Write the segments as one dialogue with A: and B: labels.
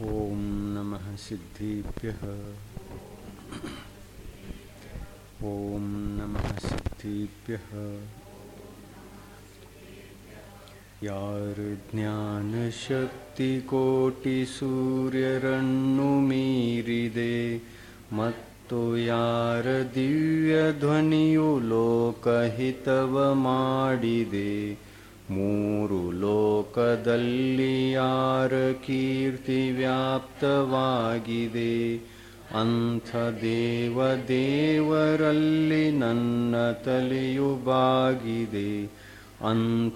A: ओम नमः सिद्धिभ्यः। ओम नमः सिद्धिभ्यः। यार ज्ञान शक्ति कोटि सूर्यरन्नुमीरिदे मत्तो यार दिव्य ध्वनियु लोकहितव ಮಾಡಿದೆ ಮೂರು ಲೋಕದಲ್ಲಿ ಯಾರ ಕೀರ್ತಿ ವ್ಯಾಪ್ತವಾಗಿದೆ ಅಂಥ ದೇವರಲ್ಲಿ ನನ್ನ ತಲೆಯು ಬಾಗಿದೆ ಅಂಥ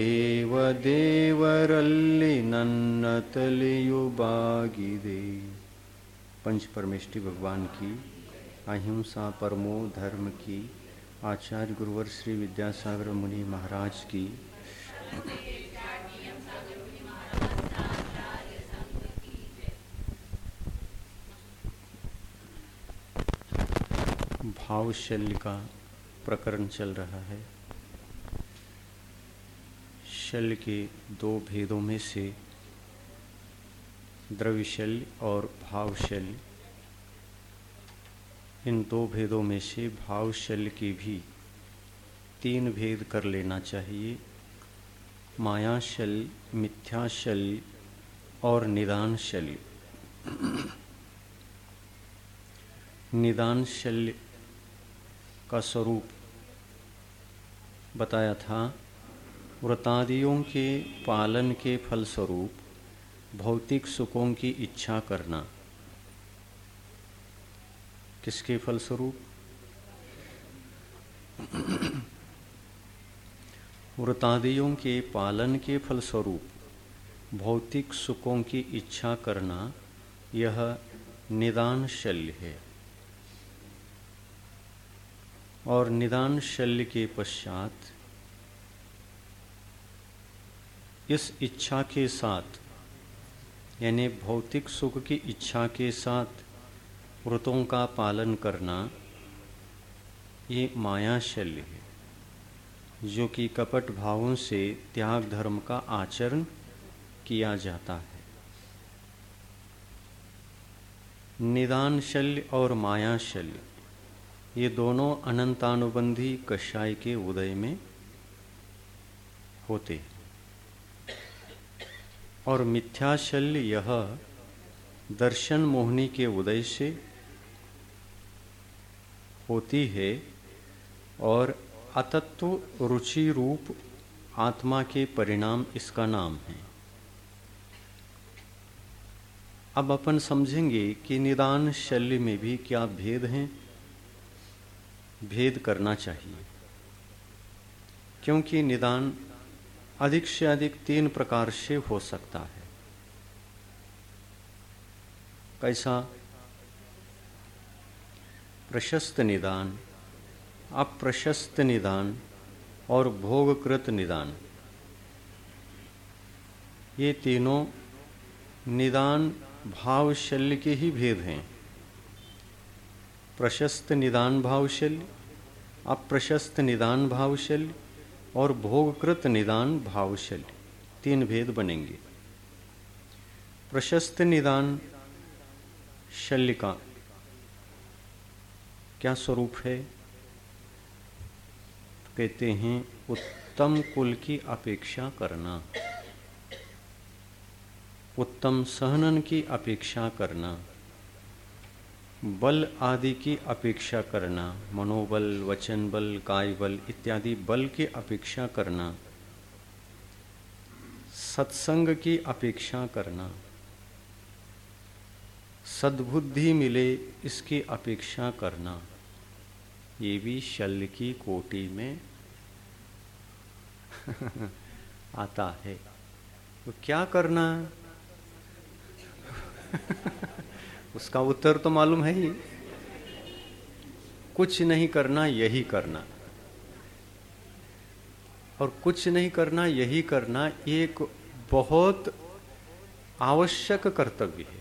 A: ದೇವರಲ್ಲಿ ನನ್ನ ತಲೆಯು ಬಾಗಿದೆ। पंच परमेष्टि भगवान की, अहिंसा परमो धर्म की, आचार्य गुरुवर श्री विद्यासागर मुनि महाराज की, भाव शल्य का प्रकरण चल रहा है। शल्य के दो भेदों में से द्रव्य शल्य और भाव शल्य, इन दो भेदों में से भाव शल्य के भी तीन भेद कर लेना चाहिए। माया शल्य, मिथ्या शल्य और निदान शल्य। निदान शल्य का स्वरूप बताया था। व्रतादियों के पालन के फलस्वरूप भौतिक सुखों की इच्छा करना। किसके फलस्वरूप? व्रतादियों के पालन के फलस्वरूप भौतिक सुखों की इच्छा करना, यह निदान शल्य है। और निदान शल्य के पश्चात इस इच्छा के साथ, यानी भौतिक सुख की इच्छा के साथ व्रतों का पालन करना, ये माया शल्य है, जो कि कपट भावों से त्याग धर्म का आचरण किया जाता है। निदान शल्य और माया शल्य ये दोनों अनंतानुबंधी कषाय के उदय में होते हैं। और मिथ्या शल्य यह दर्शन मोहनी के उदय से होती है और अतत्व रुचि रूप आत्मा के परिणाम इसका नाम है। अब अपन समझेंगे कि निदान शल्य में भी क्या भेद हैं। भेद करना चाहिए, क्योंकि निदान अधिक से अधिक तीन प्रकार से हो सकता है। कैसा? प्रशस्त निदान, अप्रशस्त निदान और भोगकृत निदान। ये तीनों निदान भाव शल्य के ही भेद हैं। प्रशस्त निदान भाव शल्य, अप्रशस्त निदान भाव शल्य और भोगकृत निदान भाव शल्य, तीन भेद बनेंगे। प्रशस्त निदान शल्य का क्या स्वरूप है? कहते हैं उत्तम कुल की अपेक्षा करना, उत्तम सहनन की अपेक्षा करना, बल आदि की अपेक्षा करना, मनोबल, वचन बल, काय बल इत्यादि बल की अपेक्षा करना, सत्संग की अपेक्षा करना, सद्बुद्धि मिले इसकी अपेक्षा करना, ये भी शल्य की कोटि में आता है। तो क्या करना? उसका उत्तर तो मालूम है ही, कुछ नहीं करना, यही करना। और कुछ नहीं करना, यही करना एक बहुत आवश्यक कर्तव्य है।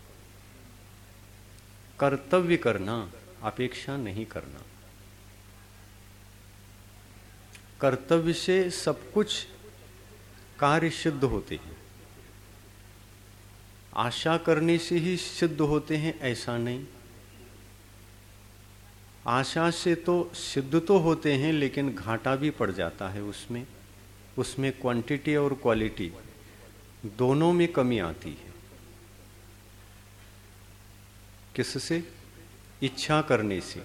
A: कर्तव्य करना, अपेक्षा नहीं करना। कर्तव्य से सब कुछ कार्य सिद्ध होते हैं। आशा करने से ही सिद्ध होते हैं ऐसा नहीं। आशा से तो सिद्ध तो होते हैं, लेकिन घाटा भी पड़ जाता है उसमें क्वांटिटी और क्वालिटी दोनों में कमी आती है। किससे? इच्छा करने से।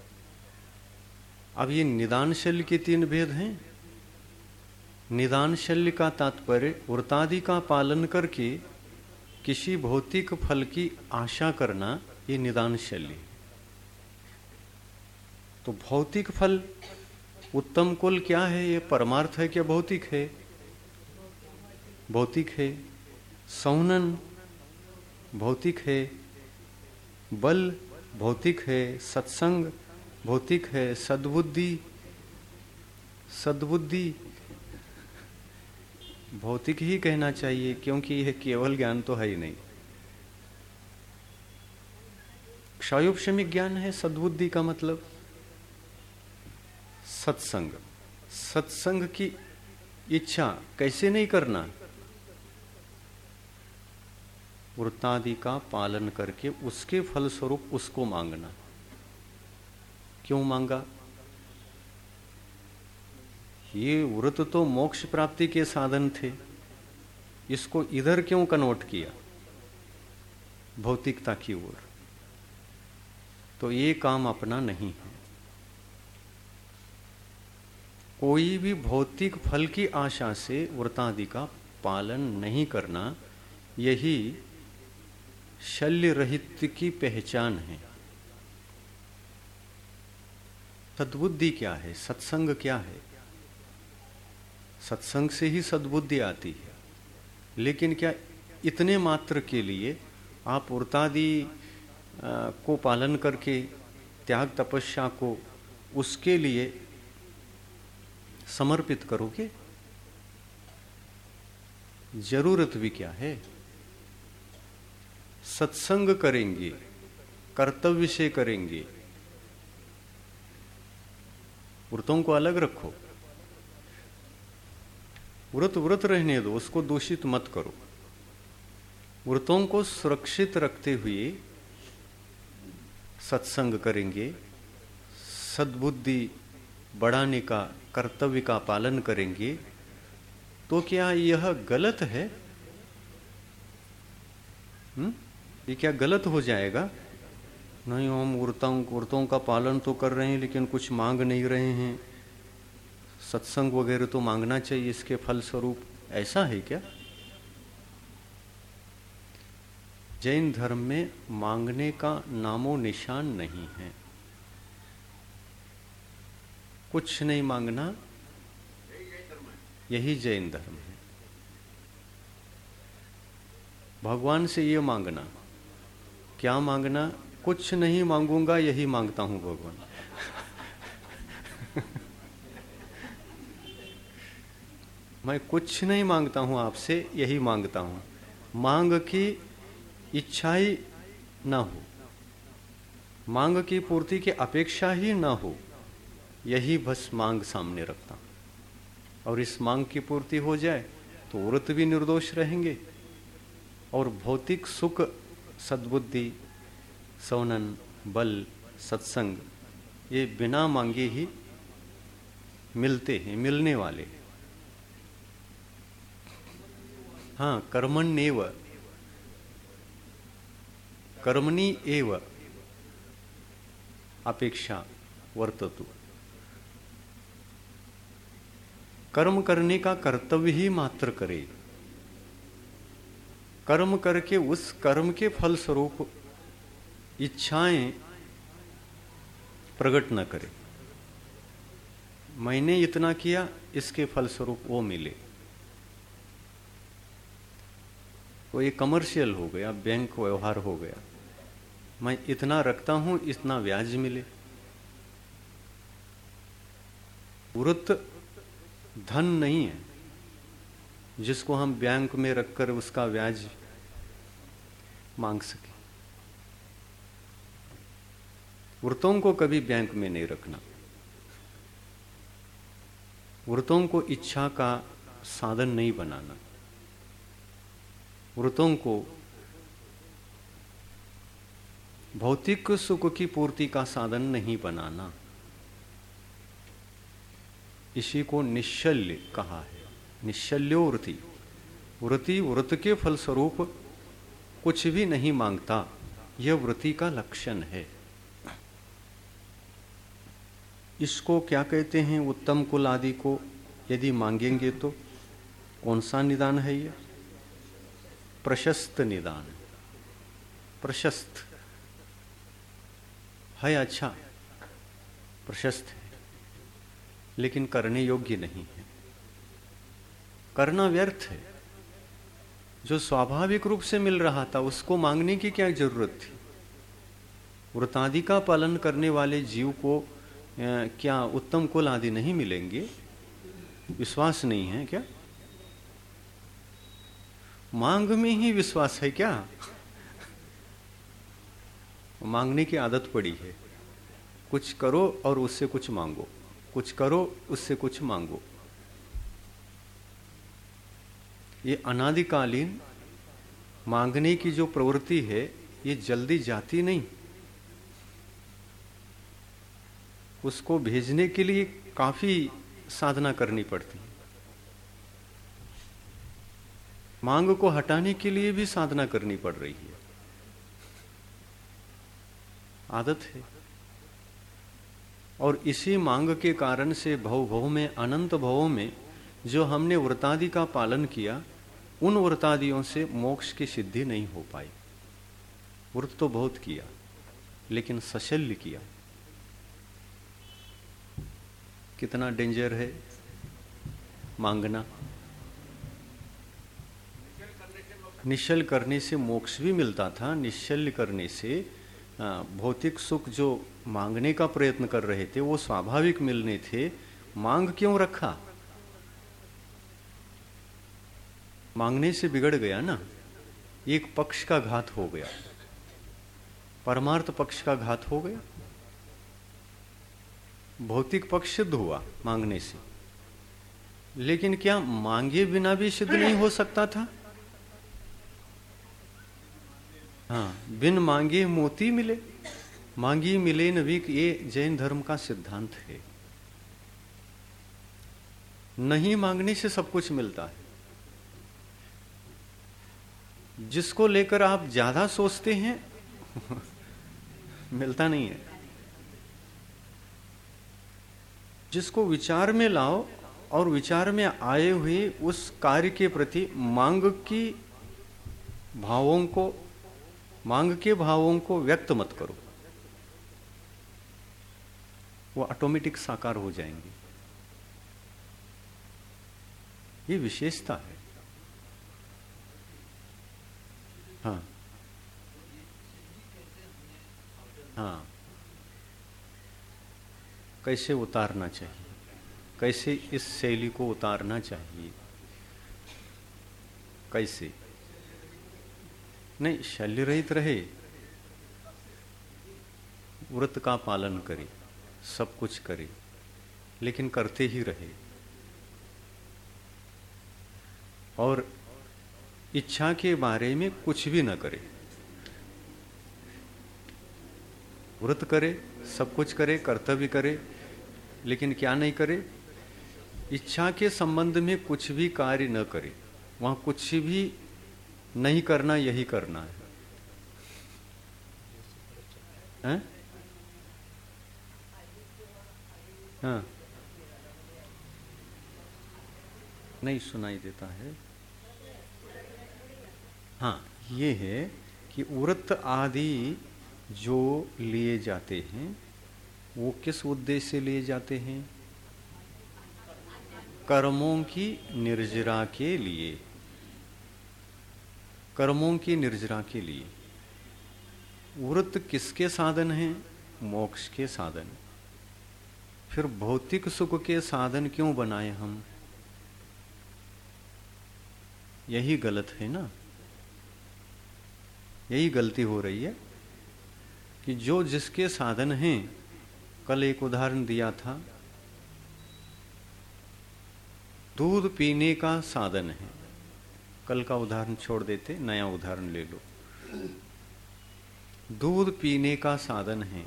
A: अब ये निदान शल्य के 3 भेद हैं। निदान शल्य का तात्पर्य व्रतादि का पालन करके किसी भौतिक फल की आशा करना, ये निदान शल्य। तो भौतिक फल उत्तम कुल क्या है? ये परमार्थ है क्या भौतिक है? भौतिक है। सौनन भौतिक है, बल भौतिक है, सत्संग भौतिक है, सद्बुद्धि भौतिक ही कहना चाहिए, क्योंकि यह केवल ज्ञान तो है ही नहीं। क्षयोपशमिक ज्ञान है सद्बुद्धि का मतलब। सत्संग की इच्छा कैसे नहीं करना? व्रतादि का पालन करके उसके फलस्वरूप उसको मांगना। क्यों मांगा? ये व्रत तो मोक्ष प्राप्ति के साधन थे, इसको इधर क्यों कन्वर्ट किया? भौतिकता की ओर। तो ये काम अपना नहीं है। कोई भी भौतिक फल की आशा से व्रतादि का पालन नहीं करना, यही शल्य रहित की पहचान है। सद्बुद्धि क्या है? सत्संग क्या है? सत्संग से ही सद्बुद्धि आती है। लेकिन क्या इतने मात्र के लिए आप व्रतादि को पालन करके त्याग तपस्या को उसके लिए समर्पित करोगे? जरूरत भी क्या है? सत्संग करेंगे, कर्तव्य से करेंगे। व्रतों को अलग रखो। व्रत रहने दो, उसको दूषित मत करो। व्रतों को सुरक्षित रखते हुए सत्संग करेंगे, सद्बुद्धि बढ़ाने का, कर्तव्य का पालन करेंगे, तो क्या यह गलत है? ये क्या गलत हो जाएगा? नहीं, हम व्रतों का पालन तो कर रहे हैं, लेकिन कुछ मांग नहीं रहे हैं। सत्संग वगैरह तो मांगना चाहिए इसके फल स्वरूप, ऐसा है क्या? जैन धर्म में मांगने का नामो निशान नहीं है। कुछ नहीं मांगना, यही जैन धर्म है। भगवान से ये मांगना, क्या मांगना? कुछ नहीं मांगूंगा, यही मांगता हूं भगवान। मैं कुछ नहीं मांगता हूं आपसे, यही मांगता हूं। मांग की इच्छा ही ना हो, मांग की पूर्ति की अपेक्षा ही ना हो, यही बस मांग सामने रखता हूं। और इस मांग की पूर्ति हो जाए तो व्रत भी निर्दोष रहेंगे और भौतिक सुख, सद्बुद्धि, सौनन, बल, सत्संग, ये बिना मांगे ही मिलते हैं, मिलने वाले हैं। हाँ, कर्मण्येव, कर्मणि एव अपेक्षा वर्ततु। कर्म करने का कर्तव्य ही मात्र करे। कर्म करके उस कर्म के फल स्वरूप इच्छाएं प्रकट न करे। मैंने इतना किया, इसके फल स्वरूप वो मिले। तो ये कमर्शियल हो गया, बैंक व्यवहार हो गया। मैं इतना रखता हूं, इतना ब्याज मिले। व्रत धन नहीं है जिसको हम बैंक में रखकर उसका ब्याज मांग सके। व्रतों को कभी बैंक में नहीं रखना। व्रतों को इच्छा का साधन नहीं बनाना। व्रतों को भौतिक सुख की पूर्ति का साधन नहीं बनाना, इसी को निश्चल्य कहा है। निश्चल्यो वृत्ति, वृत्ति व्रत के फलस्वरूप कुछ भी नहीं मांगता, यह वृत्ति का लक्षण है। इसको क्या कहते हैं? उत्तम कुल आदि को यदि मांगेंगे तो कौन सा निदान है ये? प्रशस्त निदान। प्रशस्त है, अच्छा प्रशस्त है, लेकिन करने योग्य नहीं है, करना व्यर्थ है। जो स्वाभाविक रूप से मिल रहा था उसको मांगने की क्या जरूरत थी? व्रतादि का पालन करने वाले जीव को क्या उत्तम कुल आदि नहीं मिलेंगे? विश्वास नहीं है क्या? मांग में ही विश्वास है क्या? मांगने की आदत पड़ी है, कुछ करो और उससे कुछ मांगो, कुछ करो उससे कुछ मांगो। ये अनादिकालीन मांगने की जो प्रवृत्ति है ये जल्दी जाती नहीं, उसको भेजने के लिए काफी साधना करनी पड़ती है। मांग को हटाने के लिए भी साधना करनी पड़ रही है, आदत है। और इसी मांग के कारण से भव में, अनंत भवों में जो हमने व्रतादि का पालन किया, उन व्रतादियों से मोक्ष की सिद्धि नहीं हो पाई। व्रत तो बहुत किया लेकिन सशल्य किया। कितना डेंजर है मांगना। निश्चल करने से मोक्ष भी मिलता था, निश्चल करने से भौतिक सुख जो मांगने का प्रयत्न कर रहे थे वो स्वाभाविक मिलने थे। मांग क्यों रखा? मांगने से बिगड़ गया ना, एक पक्ष का घात हो गया, परमार्थ पक्ष का घात हो गया। भौतिक पक्ष सिद्ध हुआ मांगने से, लेकिन क्या मांगे बिना भी सिद्ध नहीं हो सकता था? हाँ, बिन मांगे मोती मिले, मांगी मिले न बिक, ये जैन धर्म का सिद्धांत है। नहीं मांगने से सब कुछ मिलता है। जिसको लेकर आप ज्यादा सोचते हैं मिलता नहीं है। जिसको विचार में लाओ और विचार में आए हुए उस कार्य के प्रति मांग के भावों को व्यक्त मत करो, वो ऑटोमेटिक साकार हो जाएंगे। ये विशेषता है। हाँ हाँ, कैसे उतारना चाहिए, कैसे इस शैली को उतारना चाहिए, कैसे नहीं शल्य रहित रहे, व्रत का पालन करे, सब कुछ करे, लेकिन करते ही रहे। और इच्छा के बारे में कुछ भी न करे। व्रत करे, सब कुछ करे, कर्तव्य करे, लेकिन क्या नहीं करे? इच्छा के संबंध में कुछ भी कार्य न करे। वहां कुछ भी नहीं करना, यही करना है, हैं? हाँ, नहीं सुनाई देता है। हाँ, ये है कि व्रत आदि जो लिए जाते हैं वो किस उद्देश्य से लिए जाते हैं? कर्मों की निर्जरा के लिए, कर्मों की निर्जरा के लिए। व्रत किसके साधन हैं? मोक्ष के साधन। फिर भौतिक सुख के साधन क्यों बनाए हम? यही गलत है ना, यही गलती हो रही है कि जो जिसके साधन हैं। कल एक उदाहरण दिया था, दूध पीने का साधन है। कल का उदाहरण छोड़ देते, नया उदाहरण ले लो। दूध पीने का साधन है,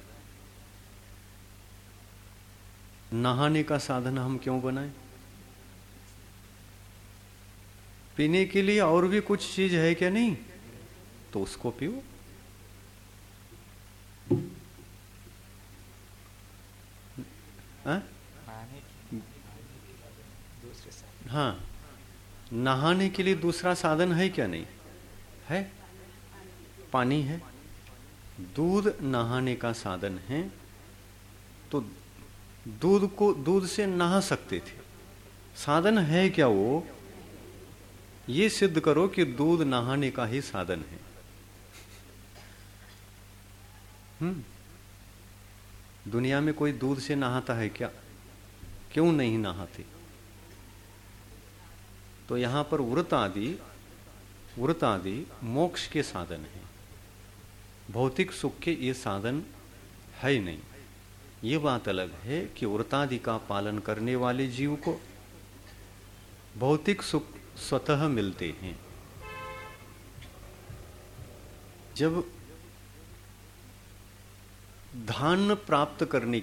A: नहाने का साधन हम क्यों बनाएं? पीने के लिए और भी कुछ चीज है क्या? नहीं, तो उसको पियो। हाँ, नहाने के लिए दूसरा साधन है क्या? नहीं है, पानी है। दूध नहाने का साधन है, तो दूध से नहा सकते थे। साधन है क्या वो? ये सिद्ध करो कि दूध नहाने का ही साधन है। दुनिया में कोई दूध से नहाता है क्या? क्यों नहीं नहाते? तो यहां पर व्रत आदि मोक्ष के साधन है, भौतिक सुख के ये साधन है नहीं। ये बात अलग है कि व्रतादि का पालन करने वाले जीव को भौतिक सुख स्वतः मिलते हैं। जब धान्य प्राप्त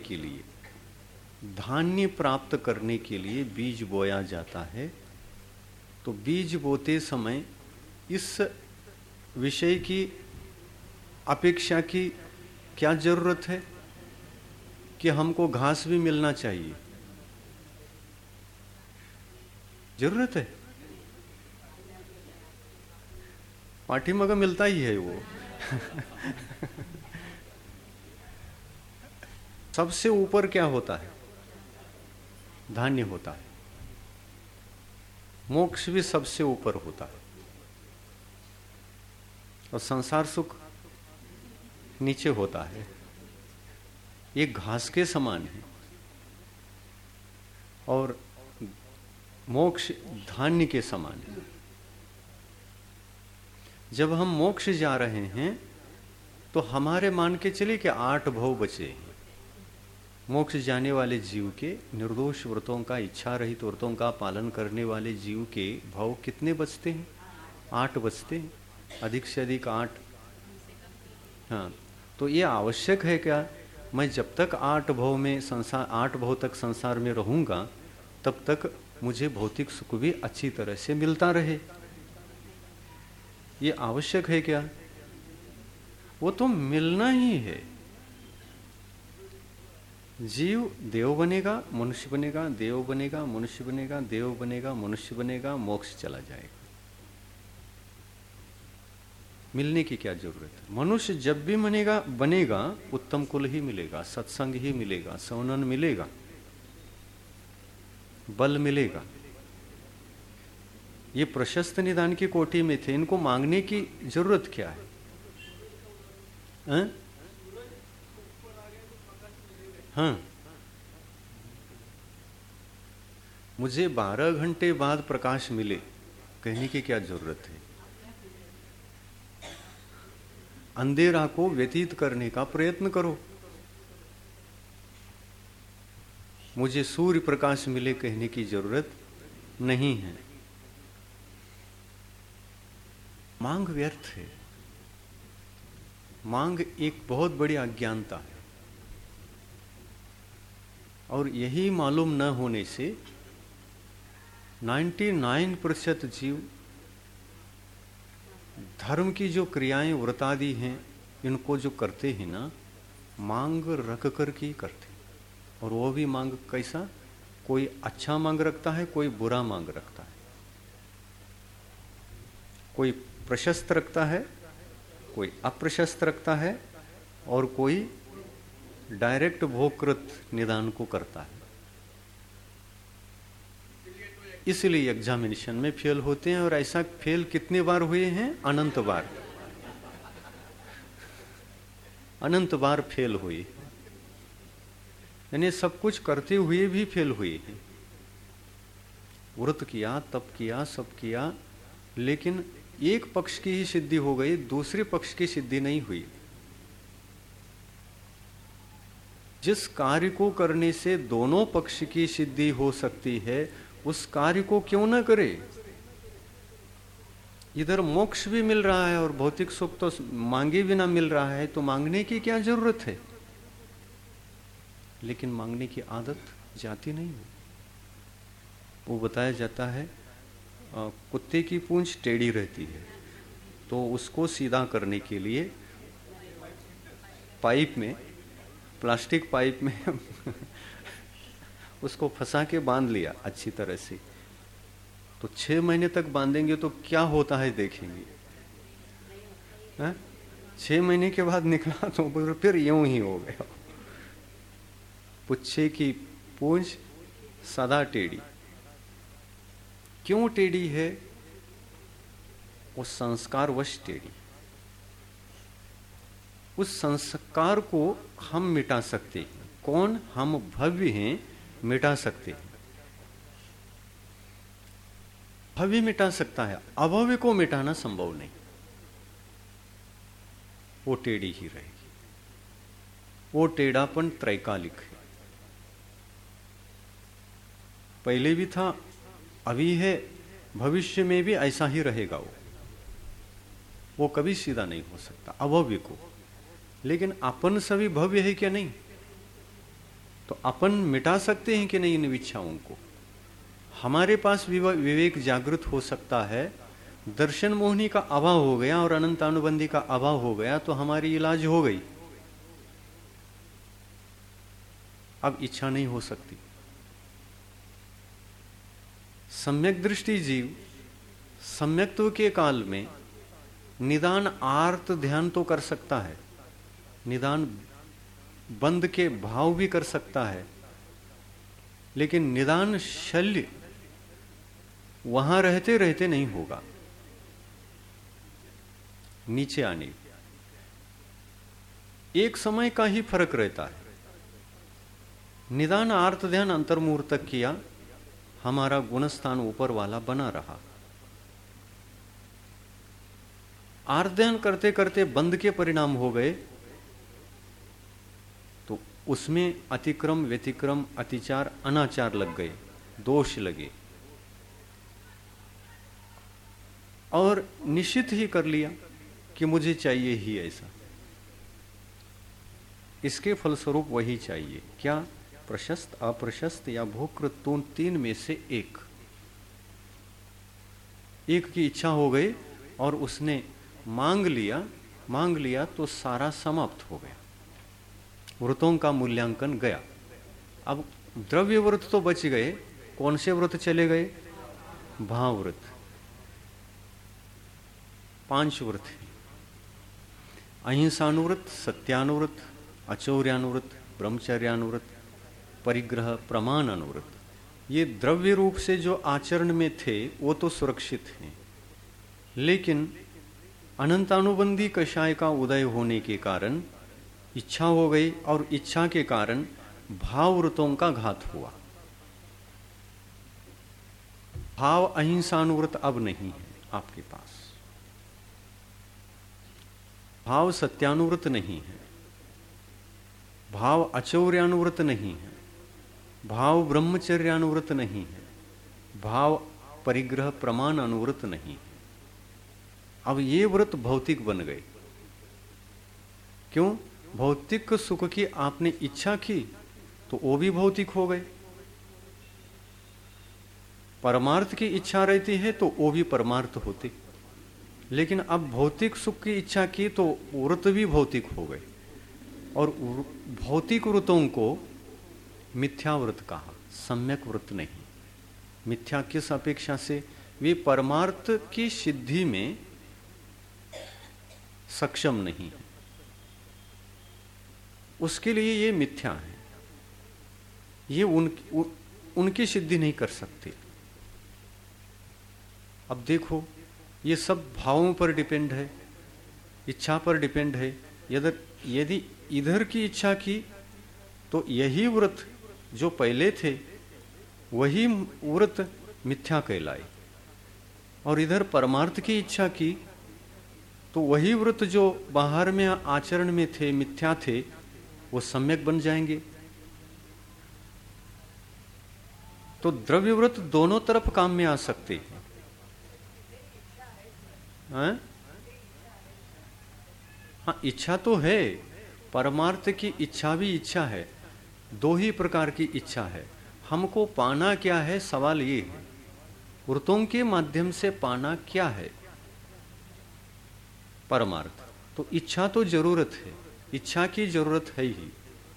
A: करने के लिए बीज बोया जाता है, तो बीज बोते समय इस विषय की अपेक्षा की क्या जरूरत है कि हमको घास भी मिलना चाहिए? जरूरत है? पार्टी में मिलता ही है वो। सबसे ऊपर क्या होता है? धान्य होता है। मोक्ष भी सबसे ऊपर होता है, और संसार सुख नीचे होता है। ये घास के समान है, और मोक्ष धान्य के समान है। जब हम मोक्ष जा रहे हैं तो हमारे मान के चले कि 8 भव बचे हैं। मोक्ष जाने वाले जीव के, निर्दोष व्रतों का, इच्छा रहित व्रतों का पालन करने वाले जीव के भव कितने बचते हैं? 8 बचते हैं, अधिक से अधिक 8। हाँ, तो ये आवश्यक है क्या? मैं जब तक 8 भव में 8 भव तक संसार में रहूंगा, तब तक मुझे भौतिक सुख भी अच्छी तरह से मिलता रहे। ये आवश्यक है क्या? वो तो मिलना ही है। जीव देव बनेगा, मनुष्य बनेगा, देव बनेगा, मनुष्य बनेगा, देव बनेगा, मनुष्य बनेगा, मोक्ष चला जाएगा। मिलने की क्या जरूरत है? मनुष्य जब भी बनेगा उत्तम कुल ही मिलेगा, सत्संग ही मिलेगा, सौनन मिलेगा, बल मिलेगा। ये प्रशस्त निदान की कोटि में थे, इनको मांगने की जरूरत क्या है? हाँ, मुझे 12 घंटे बाद प्रकाश मिले कहने की क्या जरूरत है? अंधेरा को व्यतीत करने का प्रयत्न करो। मुझे सूर्य प्रकाश मिले कहने की जरूरत नहीं है। मांग व्यर्थ है। मांग एक बहुत बड़ी अज्ञानता है, और यही मालूम न होने से 99% जीव धर्म की जो क्रियाएं व्रतादि हैं, इनको जो करते हैं ना, मांग रख कर के करते। और वो भी मांग कैसा? कोई अच्छा मांग रखता है, कोई बुरा मांग रखता है, कोई प्रशस्त रखता है, कोई अप्रशस्त रखता है, और कोई डायरेक्ट भोगकृत निदान को करता है। इसलिए एग्जामिनेशन में फेल होते हैं, और ऐसा फेल कितने बार हुए हैं? अनंत बार। अनंत बार फेल हुए, यानी सब कुछ करते हुए भी फेल हुए हैं। व्रत किया, तप किया, सब किया, लेकिन एक पक्ष की ही सिद्धि हो गई, दूसरे पक्ष की सिद्धि नहीं हुई। जिस कार्य को करने से दोनों पक्ष की सिद्धि हो सकती है, उस कार्य को क्यों ना करे? इधर मोक्ष भी मिल रहा है और भौतिक सुख तो मांगे बिना मिल रहा है, तो मांगने की क्या जरूरत है? लेकिन मांगने की आदत जाती नहीं है। वो बताया जाता है कुत्ते की पूंछ टेढ़ी रहती है, तो उसको सीधा करने के लिए पाइप में, प्लास्टिक पाइप में उसको फंसा के बांध लिया अच्छी तरह से। तो 6 महीने तक बांधेंगे तो क्या होता है देखेंगे। 6 महीने के बाद निकला तो फिर यूं ही हो गया। पुच्छे की पूंछ सदा टेढ़ी। क्यों टेढ़ी है? वो संस्कारवश टेढ़ी। उस संस्कार को हम मिटा सकते हैं। कौन? हम भव्य हैं, मिटा सकते हैं। भव्य मिटा सकता है, अभव्य को मिटाना संभव नहीं। वो टेढ़ी ही रहेगी। वो टेढ़ापन त्रैकालिक है। पहले भी था, अभी है, भविष्य में भी ऐसा ही रहेगा। वो कभी सीधा नहीं हो सकता अभव्य को। लेकिन अपन सभी भव्य है क्या? नहीं। तो अपन मिटा सकते हैं कि नहीं इन इच्छाओं को? हमारे पास विवेक जागृत हो सकता है। दर्शन मोहनी का अभाव हो गया और अनंतानुबंधी का अभाव हो गया तो हमारी इलाज हो गई। अब इच्छा नहीं हो सकती। सम्यक दृष्टि जीव सम्यक्त्व के काल में निदान आर्त ध्यान तो कर सकता है, निदान बंद के भाव भी कर सकता है, लेकिन निदान शल्य वहां रहते रहते नहीं होगा। नीचे आने एक समय का ही फर्क रहता है। निदान आर्त ध्यान अंतर्मुहूर्त तक किया, हमारा गुणस्थान ऊपर वाला बना रहा। आर्त ध्यान करते करते बंद के परिणाम हो गए तो उसमें अतिक्रम, व्यतिक्रम, अतिचार, अनाचार लग गए, दोष लगे और निश्चित ही कर लिया कि मुझे चाहिए ही ऐसा। इसके फलस्वरूप वही चाहिए। क्या? प्रशस्त, अप्रशस्त या भोगकृत, तीन में से एक की इच्छा हो गई और उसने मांग लिया तो सारा समाप्त हो गया। व्रतों का मूल्यांकन गया। अब द्रव्य व्रत तो बच गए। कौन से व्रत चले गए? भाव व्रत। 5 व्रत हैं। अहिंसानुव्रत, सत्यानुव्रत, अचौर्यानुव्रत, ब्रह्मचर्यानुव्रत, परिग्रह, प्रमाण अनुव्रत। ये द्रव्य रूप से जो आचरण में थे वो तो सुरक्षित हैं, लेकिन अनंतानुबंधी कषाय का उदय होने के कारण इच्छा हो गई और इच्छा के कारण भाव व्रतों का घात हुआ। भाव अहिंसानुव्रत अब नहीं है आपके पास। भाव सत्यानुव्रत नहीं है, भाव अचौर्यानुव्रत नहीं है, भाव ब्रह्मचर्यानुव्रत नहीं है, भाव परिग्रह प्रमाण अनुव्रत नहीं है। अब ये व्रत भौतिक बन गए। क्यों? भौतिक सुख की आपने इच्छा की तो वो भी भौतिक हो गए। परमार्थ की इच्छा रहती है तो वो भी परमार्थ होते। लेकिन अब भौतिक सुख की इच्छा की तो व्रत भी भौतिक हो गए। और भौतिक व्रतों को मिथ्या व्रत कहा, सम्यक व्रत नहीं। मिथ्या किस अपेक्षा से? वे परमार्थ की सिद्धि में सक्षम नहीं है, उसके लिए ये मिथ्या है। ये उनकी सिद्धि नहीं कर सकते। अब देखो, ये सब भावों पर डिपेंड है, इच्छा पर डिपेंड है। यदि इधर की इच्छा की तो यही व्रत जो पहले थे वही व्रत मिथ्या कहलाए, और इधर परमार्थ की इच्छा की तो वही व्रत जो बाहर में आचरण में थे, मिथ्या थे, वो सम्यक बन जाएंगे। तो द्रव्य व्रत दोनों तरफ काम में आ सकते हैं। हाँ हाँ, इच्छा तो है, परमार्थ की इच्छा भी इच्छा है, दो ही प्रकार की इच्छा है। हमको पाना क्या है, सवाल ये है, वृत्तों के माध्यम से पाना क्या है, परमार्थ। तो इच्छा तो जरूरत है, इच्छा की जरूरत है ही,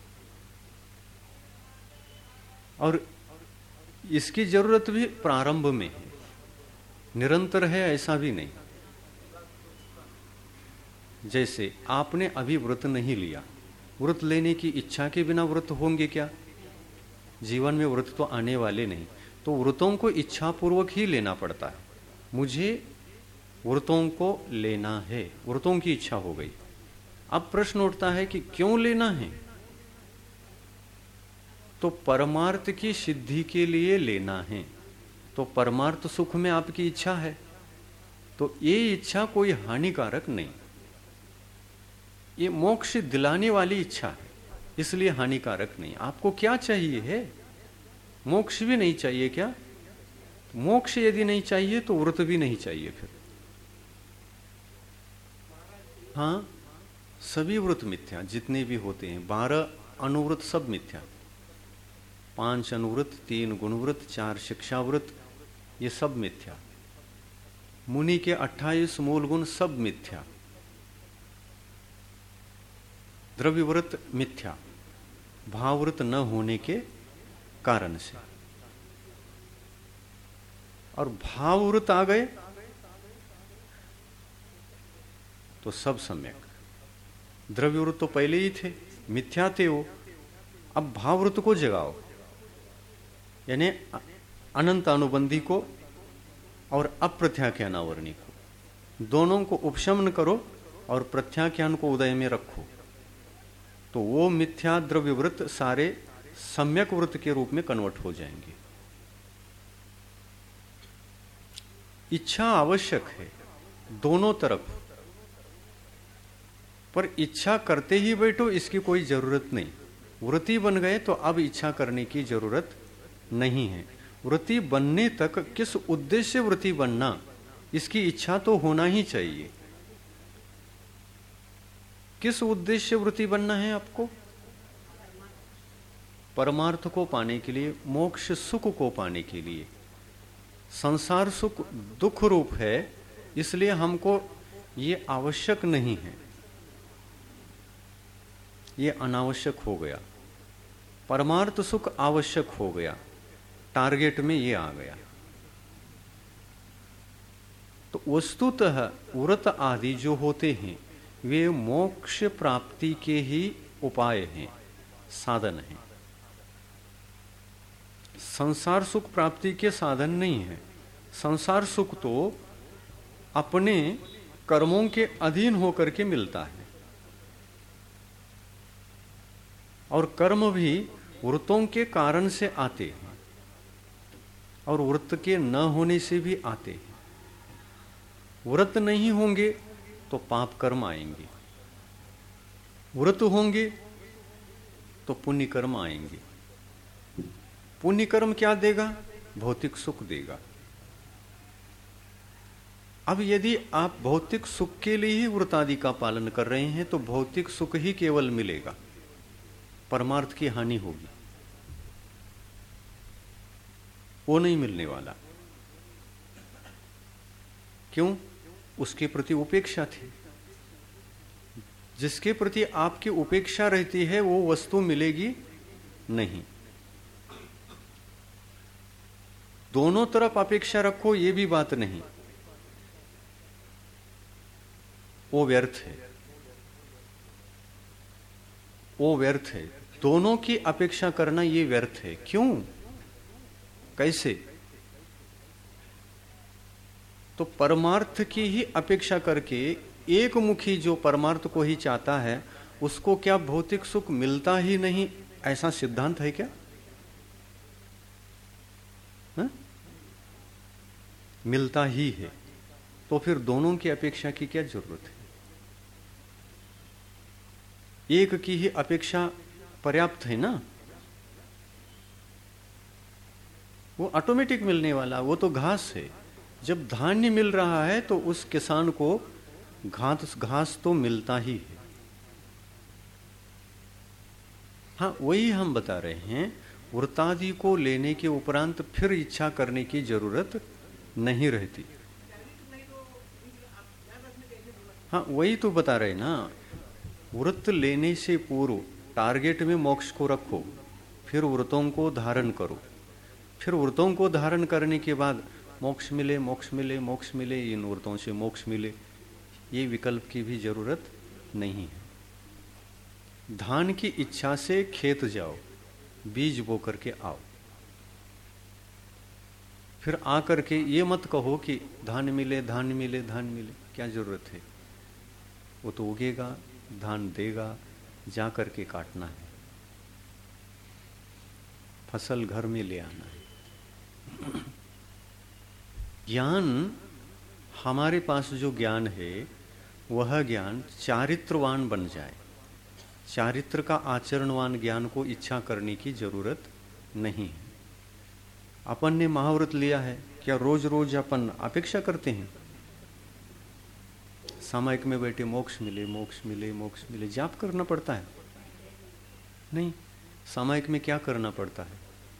A: और इसकी जरूरत भी प्रारंभ में है, निरंतर है ऐसा भी नहीं। जैसे आपने अभी व्रत नहीं लिया, व्रत लेने की इच्छा के बिना व्रत होंगे क्या? जीवन में व्रत तो आने वाले नहीं, तो व्रतों को इच्छा पूर्वक ही लेना पड़ता है। मुझे व्रतों को लेना है, व्रतों की इच्छा हो गई। अब प्रश्न उठता है कि क्यों लेना है? तो परमार्थ की सिद्धि के लिए लेना है। तो परमार्थ सुख में आपकी इच्छा है, तो ये इच्छा कोई हानिकारक नहीं, ये मोक्ष दिलाने वाली इच्छा है, इसलिए हानिकारक नहीं। आपको क्या चाहिए है? मोक्ष भी नहीं चाहिए क्या? मोक्ष यदि नहीं चाहिए तो व्रत भी नहीं चाहिए फिर। हाँ, सभी व्रत मिथ्या, जितने भी होते हैं 12 अनुव्रत सब मिथ्या। 5 अनुव्रत, 3 गुणव्रत, 4 शिक्षाव्रत, ये सब मिथ्या। मुनि के 28 मूल गुण सब मिथ्या। द्रव्यव्रत मिथ्या, भावव्रत न होने के कारण से। और भावव्रत आ गए तो सब सम्यक। द्रव्यव्रत तो पहले ही थे, मिथ्या थे वो। अब भावव्रत को जगाओ, यानी अनंत अनुबंधी को और अप्रत्याख्यानावरणी को, दोनों को उपशमन करो और प्रत्याख्यान को उदय में रखो, तो वो मिथ्या द्रव्य व्रत सारे सम्यक व्रत के रूप में कन्वर्ट हो जाएंगे। इच्छा आवश्यक है दोनों तरफ, पर इच्छा करते ही बैठो इसकी कोई जरूरत नहीं। व्रती बन गए तो अब इच्छा करने की जरूरत नहीं है। व्रती बनने तक किस उद्देश्य व्रती बनना, इसकी इच्छा तो होना ही चाहिए। किस उद्देश्य व्रती बनना है आपको? परमार्थ को पाने के लिए, मोक्ष सुख को पाने के लिए। संसार सुख दुख रूप है, इसलिए हमको ये आवश्यक नहीं है, ये अनावश्यक हो गया। परमार्थ सुख आवश्यक हो गया, टारगेट में ये आ गया। तो वस्तुतः व्रत आदि जो होते हैं वे मोक्ष प्राप्ति के ही उपाय हैं, साधन हैं। संसार सुख प्राप्ति के साधन नहीं है। संसार सुख तो अपने कर्मों के अधीन होकर के मिलता है, और कर्म भी व्रतों के कारण से आते हैं और व्रत के न होने से भी आते हैं। व्रत नहीं होंगे तो पाप कर्म आएंगे, व्रत होंगे तो पुण्य कर्म आएंगे। पुण्य कर्म क्या देगा? भौतिक सुख देगा। अब यदि आप भौतिक सुख के लिए ही व्रत आदि का पालन कर रहे हैं तो भौतिक सुख ही केवल मिलेगा, परमार्थ की हानि होगी, वो नहीं मिलने वाला। क्यों? उसके प्रति उपेक्षा थी। जिसके प्रति आपकी उपेक्षा रहती है वो वस्तु मिलेगी नहीं। दोनों तरफ अपेक्षा रखो ये भी बात नहीं, वो व्यर्थ है, वो व्यर्थ है। दोनों की अपेक्षा करना ये व्यर्थ है। क्यों? कैसे? तो परमार्थ की ही अपेक्षा करके एक मुखी जो परमार्थ को ही चाहता है उसको क्या भौतिक सुख मिलता ही नहीं, ऐसा सिद्धांत है क्या? हा? मिलता ही है, तो फिर दोनों की अपेक्षा की क्या जरूरत है? एक की ही अपेक्षा पर्याप्त है ना, वो ऑटोमेटिक मिलने वाला, वो तो घास है। जब धान्य मिल रहा है तो उस किसान को घास तो मिलता ही है। हाँ, वही हम बता रहे हैं, व्रतादि को लेने के उपरांत फिर इच्छा करने की जरूरत नहीं रहती। हाँ, वही तो बता रहे ना, व्रत लेने से पूर्व टारगेट में मोक्ष को रखो, फिर व्रतों को धारण करो, फिर व्रतों को धारण करने के बाद मोक्ष मिले मोक्ष मिले मोक्ष मिले, इन व्रतों से मोक्ष मिले, ये विकल्प की भी जरूरत नहीं है। धान की इच्छा से खेत जाओ, बीज बो करके आओ, फिर आकर के ये मत कहो कि धान मिले धान मिले धान मिले, क्या जरूरत है? वो तो उगेगा, धान देगा, जा करके काटना है, फसल घर में ले आना है। ज्ञान, हमारे पास जो ज्ञान है वह ज्ञान चारित्रवान बन जाए। चारित्र का आचरणवान ज्ञान को इच्छा करने की जरूरत नहीं है। अपन ने महाव्रत लिया है, क्या रोज रोज अपन अपेक्षा करते हैं सामयिक में बैठे मोक्ष मिले मोक्ष मिले मोक्ष मिले? जाप करना पड़ता है? नहीं। सामयिक में क्या करना पड़ता है?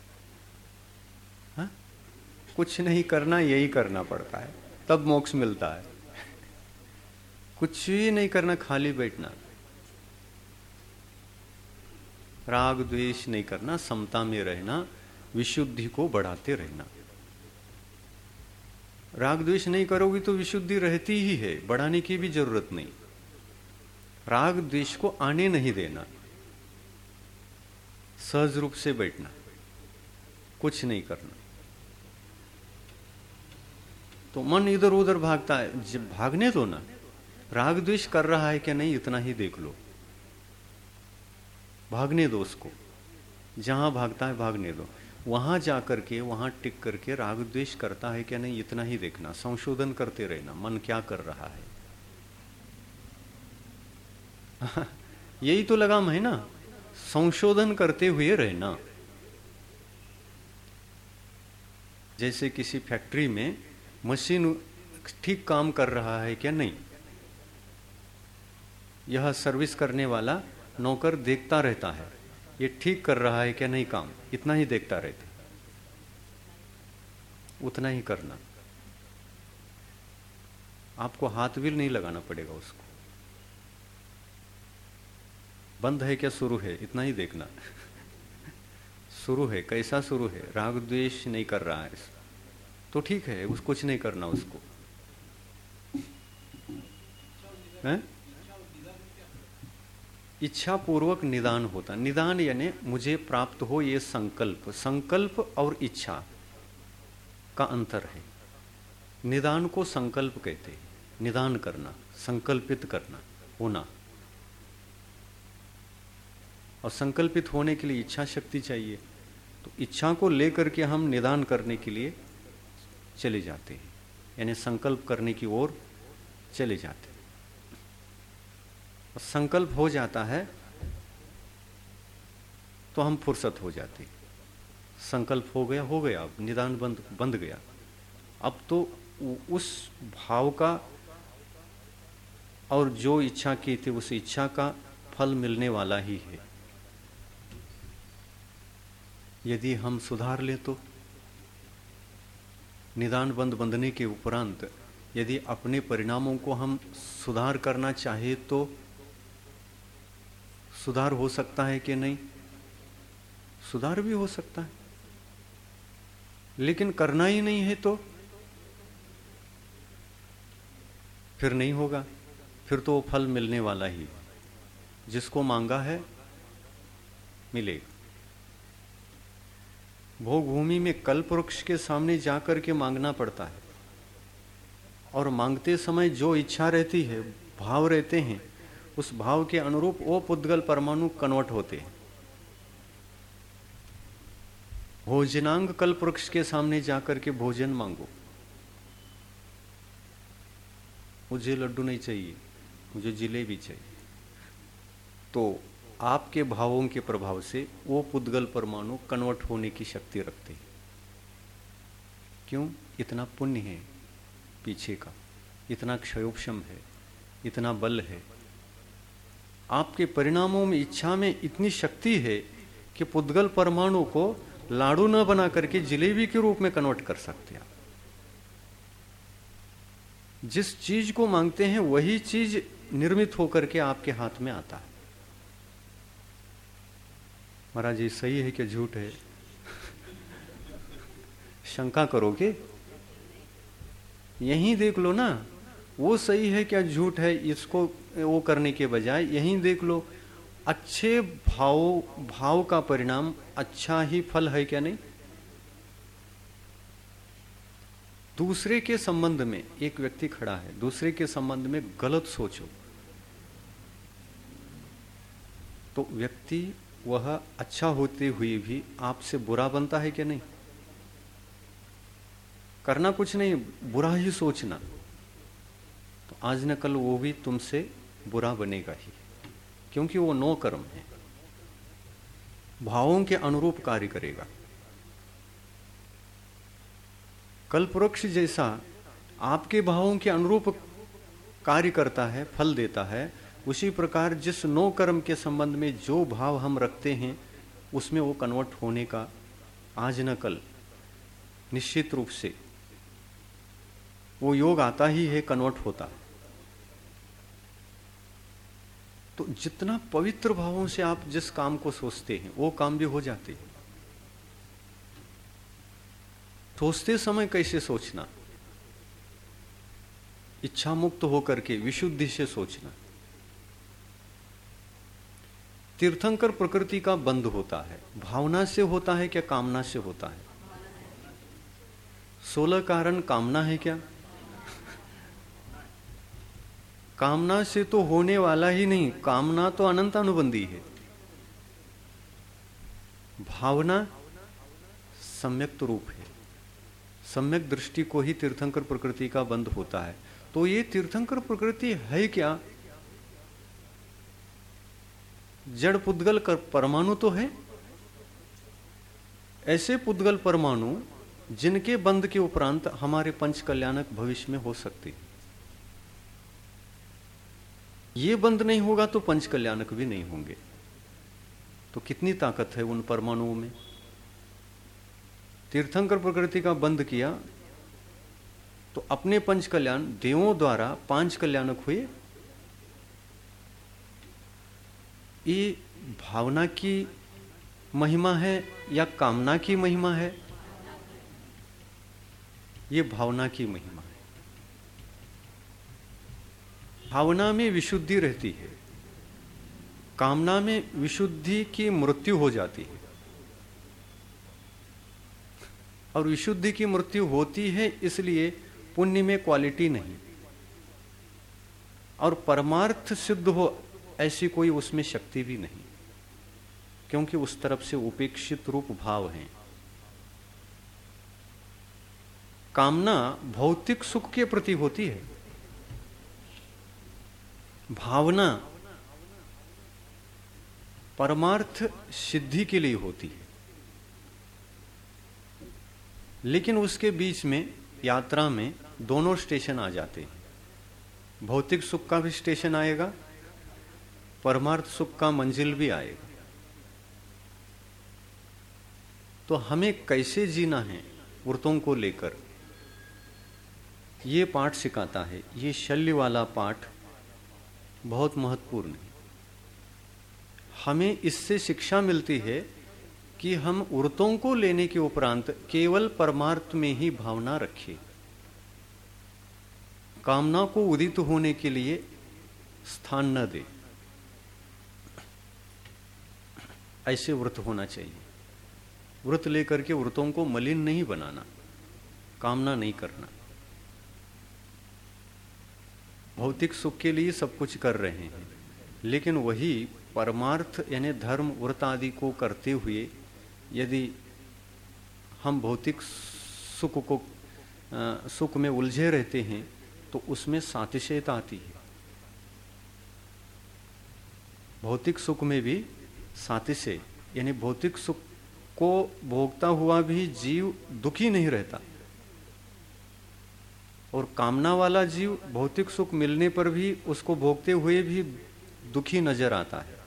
A: हाँ? कुछ नहीं करना, यही करना पड़ता है, तब मोक्ष मिलता है। कुछ भी नहीं करना, खाली बैठना, राग द्वेष नहीं करना, समता में रहना, विशुद्धि को बढ़ाते रहना। राग द्वेष नहीं करोगी तो विशुद्धि रहती ही है, बढ़ाने की भी जरूरत नहीं। राग द्वेष को आने नहीं देना, सहज रूप से बैठना, कुछ नहीं करना। तो मन इधर उधर भागता है, जब भागने दो ना, राग द्वेष कर रहा है क्या नहीं इतना ही देख लो, भागने दो उसको, जहां भागता है भागने दो, वहां जाकर के वहां टिक करके राग द्वेष करता है क्या नहीं इतना ही देखना, संशोधन करते रहना, मन क्या कर रहा है। यही तो लगाम है ना, संशोधन करते हुए रहना। जैसे किसी फैक्ट्री में मशीन ठीक काम कर रहा है क्या नहीं, यह सर्विस करने वाला नौकर देखता रहता है, ये ठीक कर रहा है क्या नहीं काम, इतना ही देखता रहता, उतना ही करना। आपको हाथ भी नहीं लगाना पड़ेगा उसको, बंद है क्या शुरू है इतना ही देखना। शुरू है, कैसा शुरू है, राग द्वेष नहीं कर रहा है तो ठीक है, उसको कुछ नहीं करना उसको है? इच्छा पूर्वक निदान होता, निदान यानी मुझे प्राप्त हो ये संकल्प, संकल्प और इच्छा का अंतर है। निदान को संकल्प कहते हैं, निदान करना, संकल्पित करना, होना। और संकल्पित होने के लिए इच्छा शक्ति चाहिए, तो इच्छा को लेकर के हम निदान करने के लिए चले जाते हैं, यानी संकल्प करने की ओर चले जाते हैं। संकल्प हो जाता है तो हम फुर्सत हो जाती, संकल्प हो गया, अब निदान बंद गया। अब तो उस भाव का और जो इच्छा की थी उस इच्छा का फल मिलने वाला ही है। यदि हम सुधार ले तो निदान बंदने के उपरांत यदि अपने परिणामों को हम सुधार करना चाहे तो सुधार हो सकता है कि नहीं? सुधार भी हो सकता है, लेकिन करना ही नहीं है तो फिर नहीं होगा, फिर तो वो फल मिलने वाला ही, जिसको मांगा है मिलेगा। भोग भूमि में कल्प वृक्ष के सामने जाकर के मांगना पड़ता है, और मांगते समय जो इच्छा रहती है, भाव रहते हैं, उस भाव के अनुरूप वो पुद्गल परमाणु कन्वर्ट होते हैं। भोजनांग कल्प वृक्ष के सामने जाकर के भोजन मांगो, मुझे लड्डू नहीं चाहिए, मुझे जिलेबी चाहिए, तो आपके भावों के प्रभाव से वो पुद्गल परमाणु कन्वर्ट होने की शक्ति रखते हैं। क्यों? इतना पुण्य है, पीछे का, इतना क्षयोपशम है, इतना बल है। आपके परिणामों में, इच्छा में इतनी शक्ति है कि पुद्गल परमाणु को लाडू न बना करके जलेबी के रूप में कन्वर्ट कर सकते हैं। जिस चीज को मांगते हैं वही चीज निर्मित होकर के आपके हाथ में आता है। महाराज ये सही है कि झूठ है? शंका करोगे? यहीं देख लो ना, वो सही है क्या झूठ है, इसको वो करने के बजाय यहीं देख लो, अच्छे भाव का परिणाम अच्छा ही फल है क्या नहीं? दूसरे के संबंध में एक व्यक्ति खड़ा है, दूसरे के संबंध में गलत सोचो तो व्यक्ति वह अच्छा होते हुए भी आपसे बुरा बनता है क्या नहीं? करना कुछ नहीं, बुरा ही सोचना, तो आज न कल वो भी तुमसे बुरा बनेगा ही, क्योंकि वो नो कर्म है, भावों के अनुरूप कार्य करेगा। कल्पवृक्ष जैसा आपके भावों के अनुरूप कार्य करता है, फल देता है, उसी प्रकार जिस नो कर्म के संबंध में जो भाव हम रखते हैं उसमें वो कन्वर्ट होने का आज न कल निश्चित रूप से वो योग आता ही है, कन्वर्ट होता है। तो जितना पवित्र भावों से आप जिस काम को सोचते हैं वो काम भी हो जाते हैं। सोचते समय कैसे सोचना? इच्छा मुक्त होकर के विशुद्धि से सोचना। तीर्थंकर प्रकृति का बंध होता है, भावना से होता है क्या कामना से होता है? 16 कारण कामना है क्या? कामना से तो होने वाला ही नहीं, कामना तो अनंत अनुबंधी है। भावना सम्यक रूप है, सम्यक दृष्टि को ही तीर्थंकर प्रकृति का बंध होता है। तो ये तीर्थंकर प्रकृति है क्या? जड़ पुद्गल परमाणु तो है, ऐसे पुद्गल परमाणु जिनके बंध के उपरांत हमारे पंच कल्याणक भविष्य में हो सकते। ये बंध नहीं होगा तो पंच कल्याणक भी नहीं होंगे। तो कितनी ताकत है उन परमाणुओं में। तीर्थंकर प्रकृति का बंध किया तो अपने पंच कल्याण देवों द्वारा 5 कल्याणक हुए। ये भावना की महिमा है या कामना की महिमा है? ये भावना की महिमा है। भावना में विशुद्धि रहती है, कामना में विशुद्धि की मृत्यु हो जाती है। और विशुद्धि की मृत्यु होती है इसलिए पुण्य में क्वालिटी नहीं, और परमार्थ सिद्ध हो ऐसी कोई उसमें शक्ति भी नहीं, क्योंकि उस तरफ से उपेक्षित रूप भाव हैं। कामना भौतिक सुख के प्रति होती है, भावना परमार्थ सिद्धि के लिए होती है। लेकिन उसके बीच में यात्रा में दोनों स्टेशन आ जाते हैं। भौतिक सुख का भी स्टेशन आएगा, परमार्थ सुख का मंजिल भी आएगा। तो हमें कैसे जीना है व्रतों को लेकर, ये पाठ सिखाता है। ये शल्य वाला पाठ बहुत महत्वपूर्ण है। हमें इससे शिक्षा मिलती है कि हम व्रतों को लेने के उपरांत केवल परमार्थ में ही भावना रखें, कामना को उदित होने के लिए स्थान न दे। ऐसे व्रत होना चाहिए। व्रत लेकर के व्रतों को मलिन नहीं बनाना, कामना नहीं करना। भौतिक सुख के लिए सब कुछ कर रहे हैं, लेकिन वही परमार्थ यानी धर्म व्रत आदि को करते हुए यदि हम भौतिक सुख में उलझे रहते हैं तो उसमें सातिशयता आती है। भौतिक सुख में भी सातिशय यानी भौतिक सुख को भोगता हुआ भी जीव दुखी नहीं रहता, और कामना वाला जीव भौतिक सुख मिलने पर भी उसको भोगते हुए भी दुखी नजर आता है,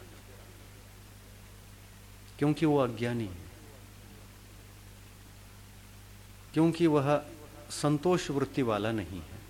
A: क्योंकि वो अज्ञानी है, क्योंकि वह संतोष वृत्ति वाला नहीं है।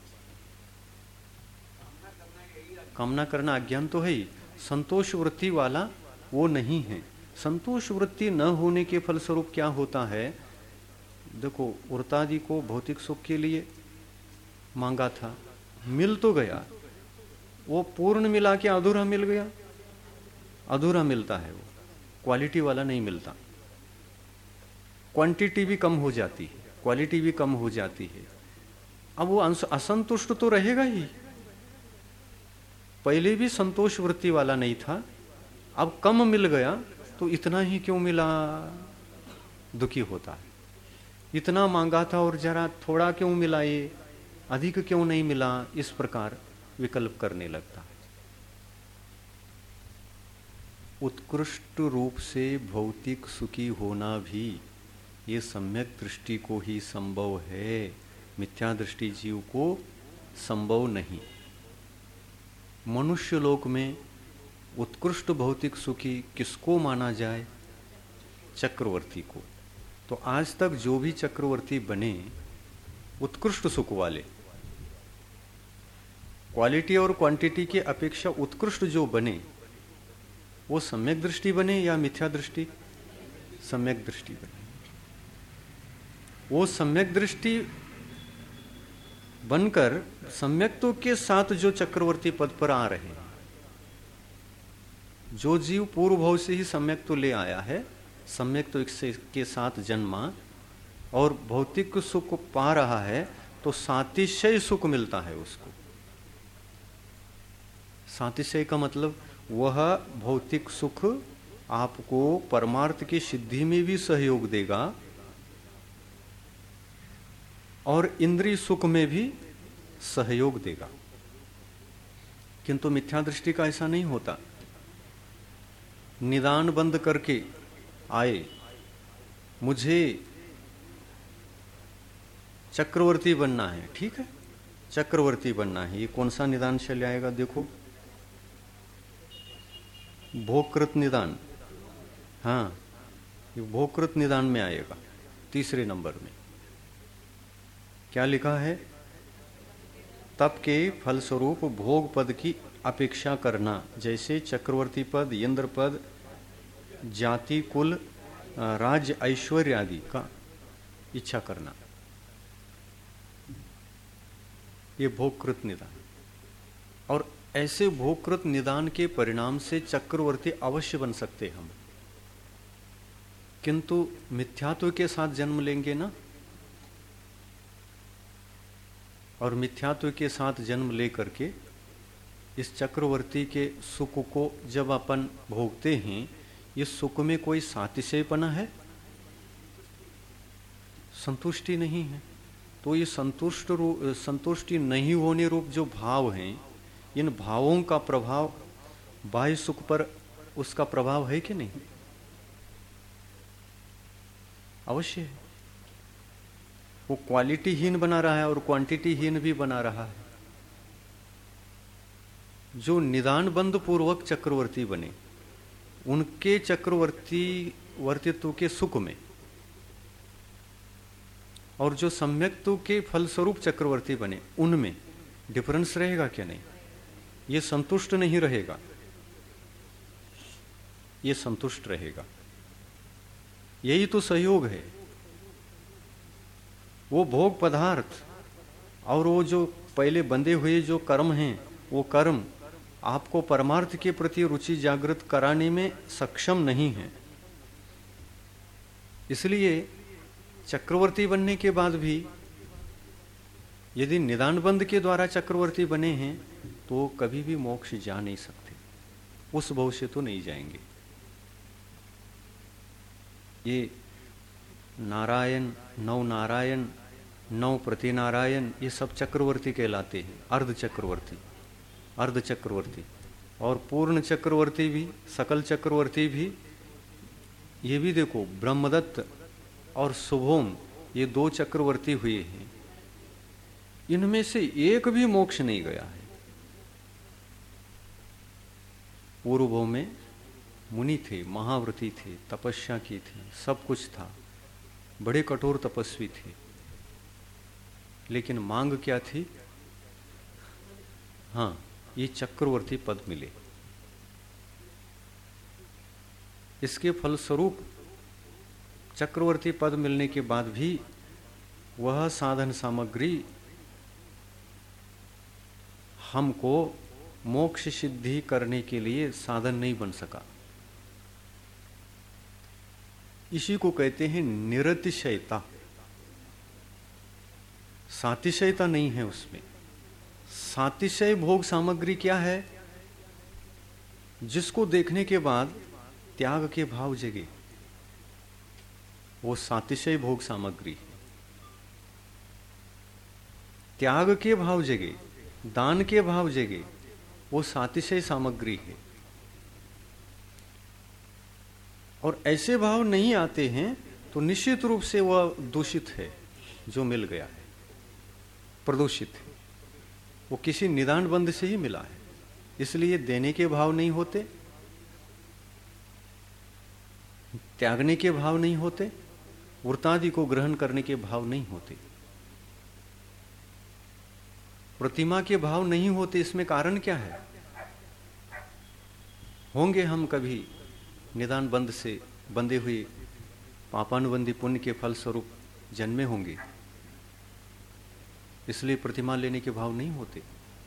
A: कामना करना अज्ञान तो है ही, संतोष वृत्ति वाला वो नहीं है। संतोष वृत्ति न होने के फलस्वरूप क्या होता है, देखो उर्तादि को भौतिक सुख के लिए मांगा था, मिल तो गया, वो पूर्ण मिला के अधूरा मिल गया, अधूरा मिलता है, वो क्वालिटी वाला नहीं मिलता। क्वांटिटी भी कम हो जाती है, क्वालिटी भी कम हो जाती है। अब वो असंतुष्ट तो रहेगा ही, पहले भी संतोष वृत्ति वाला नहीं था, अब कम मिल गया तो इतना ही क्यों मिला, दुखी होता है। इतना मांगा था और जरा थोड़ा क्यों मिला, ये अधिक क्यों नहीं मिला, इस प्रकार विकल्प करने लगता है। उत्कृष्ट रूप से भौतिक सुखी होना भी ये सम्यक दृष्टि को ही संभव है, मिथ्या दृष्टि जीव को संभव नहीं। मनुष्य लोक में उत्कृष्ट भौतिक सुखी किसको माना जाए, चक्रवर्ती को। तो आज तक जो भी चक्रवर्ती बने उत्कृष्ट सुख वाले, क्वालिटी और क्वांटिटी के अपेक्षा उत्कृष्ट जो बने, वो सम्यक दृष्टि बने या मिथ्या दृष्टि, सम्यक दृष्टि बने। वो सम्यक दृष्टि बनकर सम्यक्तों के साथ जो चक्रवर्ती पद पर आ रहे हैं, जो जीव पूर्व भाव से ही सम्यक तो ले आया है, सम्यक तो के साथ जन्मा और भौतिक सुख पा रहा है, तो सातिशय सुख मिलता है उसको। सातिशय का मतलब वह भौतिक सुख आपको परमार्थ की सिद्धि में भी सहयोग देगा और इंद्रिय सुख में भी सहयोग देगा। किंतु मिथ्या दृष्टि का ऐसा नहीं होता। निदान बंद करके आए, मुझे चक्रवर्ती बनना है, ठीक है, चक्रवर्ती बनना है। ये कौन सा निदान चले आएगा, देखो, भोगकृत निदान। हाँ, ये भोगकृत निदान में आएगा, तीसरे नंबर में क्या लिखा है, तप के फलस्वरूप भोग पद की अपेक्षा करना, जैसे चक्रवर्ती पद, इंद्र पद, जाति, कुल, राज्य, ऐश्वर्य आदि का इच्छा करना, ये भोगकृत निदान। और ऐसे भोगकृत निदान के परिणाम से चक्रवर्ती अवश्य बन सकते हम, किंतु मिथ्यात्व के साथ जन्म लेंगे ना, और मिथ्यात्व के साथ जन्म लेकर के इस चक्रवर्ती के सुख को जब अपन भोगते हैं, इस सुख में कोई सातिशयपना है, संतुष्टि नहीं है। तो ये संतुष्टि नहीं होने रूप जो भाव हैं, इन भावों का प्रभाव बाह्य सुख पर, उसका प्रभाव है कि नहीं, अवश्य है। वो क्वालिटी हीन बना रहा है और क्वांटिटी हीन भी बना रहा है। जो निदान बंद पूर्वक चक्रवर्ती बने, उनके चक्रवर्ती वर्तित्व के सुख में, और जो सम्यक्त्व के फलस्वरूप चक्रवर्ती बने, उनमें डिफरेंस रहेगा क्या, नहीं। ये संतुष्ट नहीं रहेगा, ये संतुष्ट रहेगा। यही तो सहयोग है। वो भोग पदार्थ और वो जो पहले बंधे हुए जो कर्म हैं, वो कर्म आपको परमार्थ के प्रति रुचि जागृत कराने में सक्षम नहीं है। इसलिए चक्रवर्ती बनने के बाद भी यदि निदान बंद के द्वारा चक्रवर्ती बने हैं, तो कभी भी मोक्ष जा नहीं सकते, उस भाव से तो नहीं जाएंगे। ये नारायण, नव नारायण, नव प्रतिनारायण, ये सब चक्रवर्ती कहलाते हैं। अर्ध चक्रवर्ती, अर्ध चक्रवर्ती और पूर्ण चक्रवर्ती भी, सकल चक्रवर्ती भी। ये भी देखो, ब्रह्मदत्त और शुभोम, ये दो चक्रवर्ती हुए हैं। इनमें से एक भी मोक्ष नहीं गया है। पूर्वों में मुनि थे, महाव्रती थे, तपस्या की थी, सब कुछ था, बड़े कठोर तपस्वी थे, लेकिन मांग क्या थी? हाँ, ये चक्रवर्ती पद मिले। इसके फलस्वरूप चक्रवर्ती पद मिलने के बाद भी वह साधन सामग्री हमको मोक्ष सिद्धि करने के लिए साधन नहीं बन सका। इसी को कहते हैं निरतिशयता। सातिशयता नहीं है उसमें। सातिशय भोग सामग्री क्या है? जिसको देखने के बाद त्याग के भाव जगे, वो सातिशय भोग सामग्री है। त्याग के भाव जगे, दान के भाव जगे, वो सातिशय सामग्री है। और ऐसे भाव नहीं आते हैं तो निश्चित रूप से वह दूषित है, जो मिल गया है, प्रदूषित है। वो किसी निदान बंध से ही मिला है, इसलिए देने के भाव नहीं होते, त्यागने के भाव नहीं होते, वृत्तादि को ग्रहण करने के भाव नहीं होते, प्रतिमा के भाव नहीं होते। इसमें कारण क्या है? होंगे हम कभी निदान बंध से बंधे हुए पापानुबंधी पुण्य के फल स्वरूप जन्मे होंगे, इसलिए प्रतिमा लेने के भाव नहीं होते।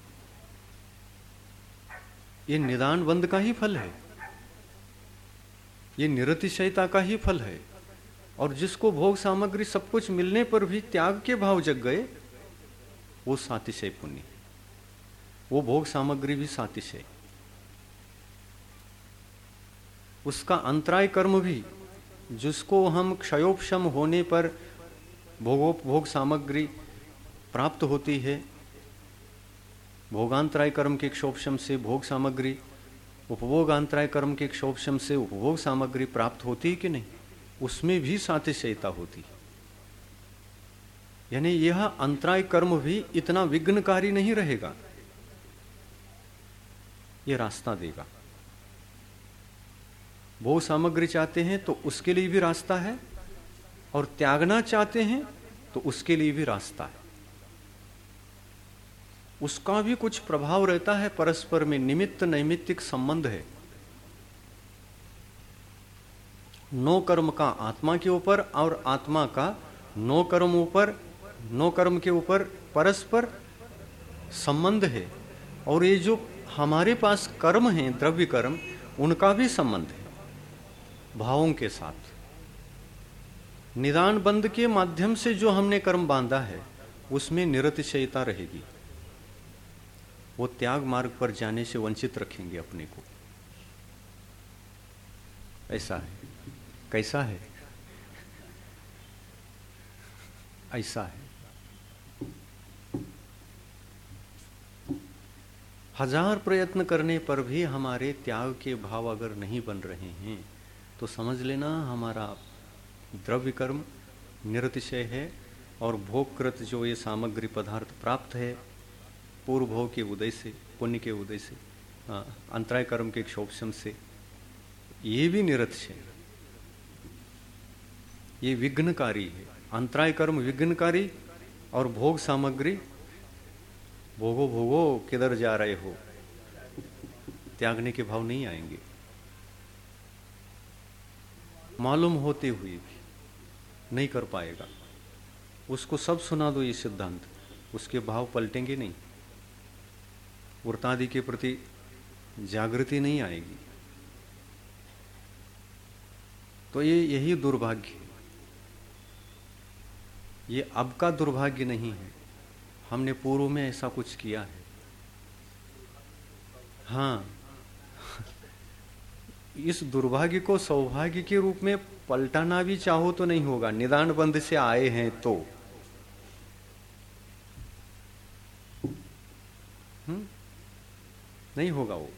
A: ये निदान बंध का ही फल है, ये निरतिशयता का ही फल है। और जिसको भोग सामग्री सब कुछ मिलने पर भी त्याग के भाव जग गए, वो सातिशय पुण्य, वो भोग सामग्री भी सातिशय। उसका अंतराय कर्म भी, जिसको हम क्षयोपशम होने पर भोग सामग्री प्राप्त होती है, भोगांतराय कर्म के क्षोपशम से भोग सामग्री, उपभोगांतराय कर्म के क्षोपशम से उपभोग सामग्री प्राप्त होती है कि नहीं? उसमें भी सातिशयता होती है। यानी यह अंतराय कर्म भी इतना विघ्नकारी नहीं रहेगा, यह रास्ता देगा। भोग सामग्री चाहते हैं तो उसके लिए भी रास्ता है, और त्यागना चाहते हैं तो उसके लिए भी रास्ता है। उसका भी कुछ प्रभाव रहता है, परस्पर में निमित्त नैमित्तिक संबंध है। नो कर्म का आत्मा के ऊपर और आत्मा का नो कर्म के ऊपर परस्पर संबंध है। और ये जो हमारे पास कर्म हैं, द्रव्य कर्म, उनका भी संबंध है भावों के साथ। निदान बंध के माध्यम से जो हमने कर्म बांधा है, उसमें निरतिशयता रहेगी। वो त्याग मार्ग पर जाने से वंचित रखेंगे अपने को। ऐसा है। कैसा है? ऐसा है। हजार प्रयत्न करने पर भी हमारे त्याग के भाव अगर नहीं बन रहे हैं, तो समझ लेना हमारा द्रव्य कर्म निरतिशय है। और भोगकृत जो ये सामग्री पदार्थ प्राप्त है पूर्व भोग के उदय से, पुण्य के उदय से, अंतराय कर्म के क्षोभशम से, ये भी निरतिशय है, ये विघ्नकारी है। अंतराय कर्म विघ्नकारी और भोग सामग्री, भोगो भोगो किधर जा रहे हो, त्यागने के भाव नहीं आएंगे। मालूम होते हुए भी नहीं कर पाएगा। उसको सब सुना दो ये सिद्धांत, उसके भाव पलटेंगे नहीं, वृत्तादि के प्रति जागृति नहीं आएगी। तो ये यही दुर्भाग्य है। ये अब का दुर्भाग्य नहीं है, हमने पूर्व में ऐसा कुछ किया है। हाँ, इस दुर्भाग्य को सौभाग्य के रूप में पलटाना भी चाहो तो नहीं होगा। निदान बंध से आए हैं तो नहीं होगा, वो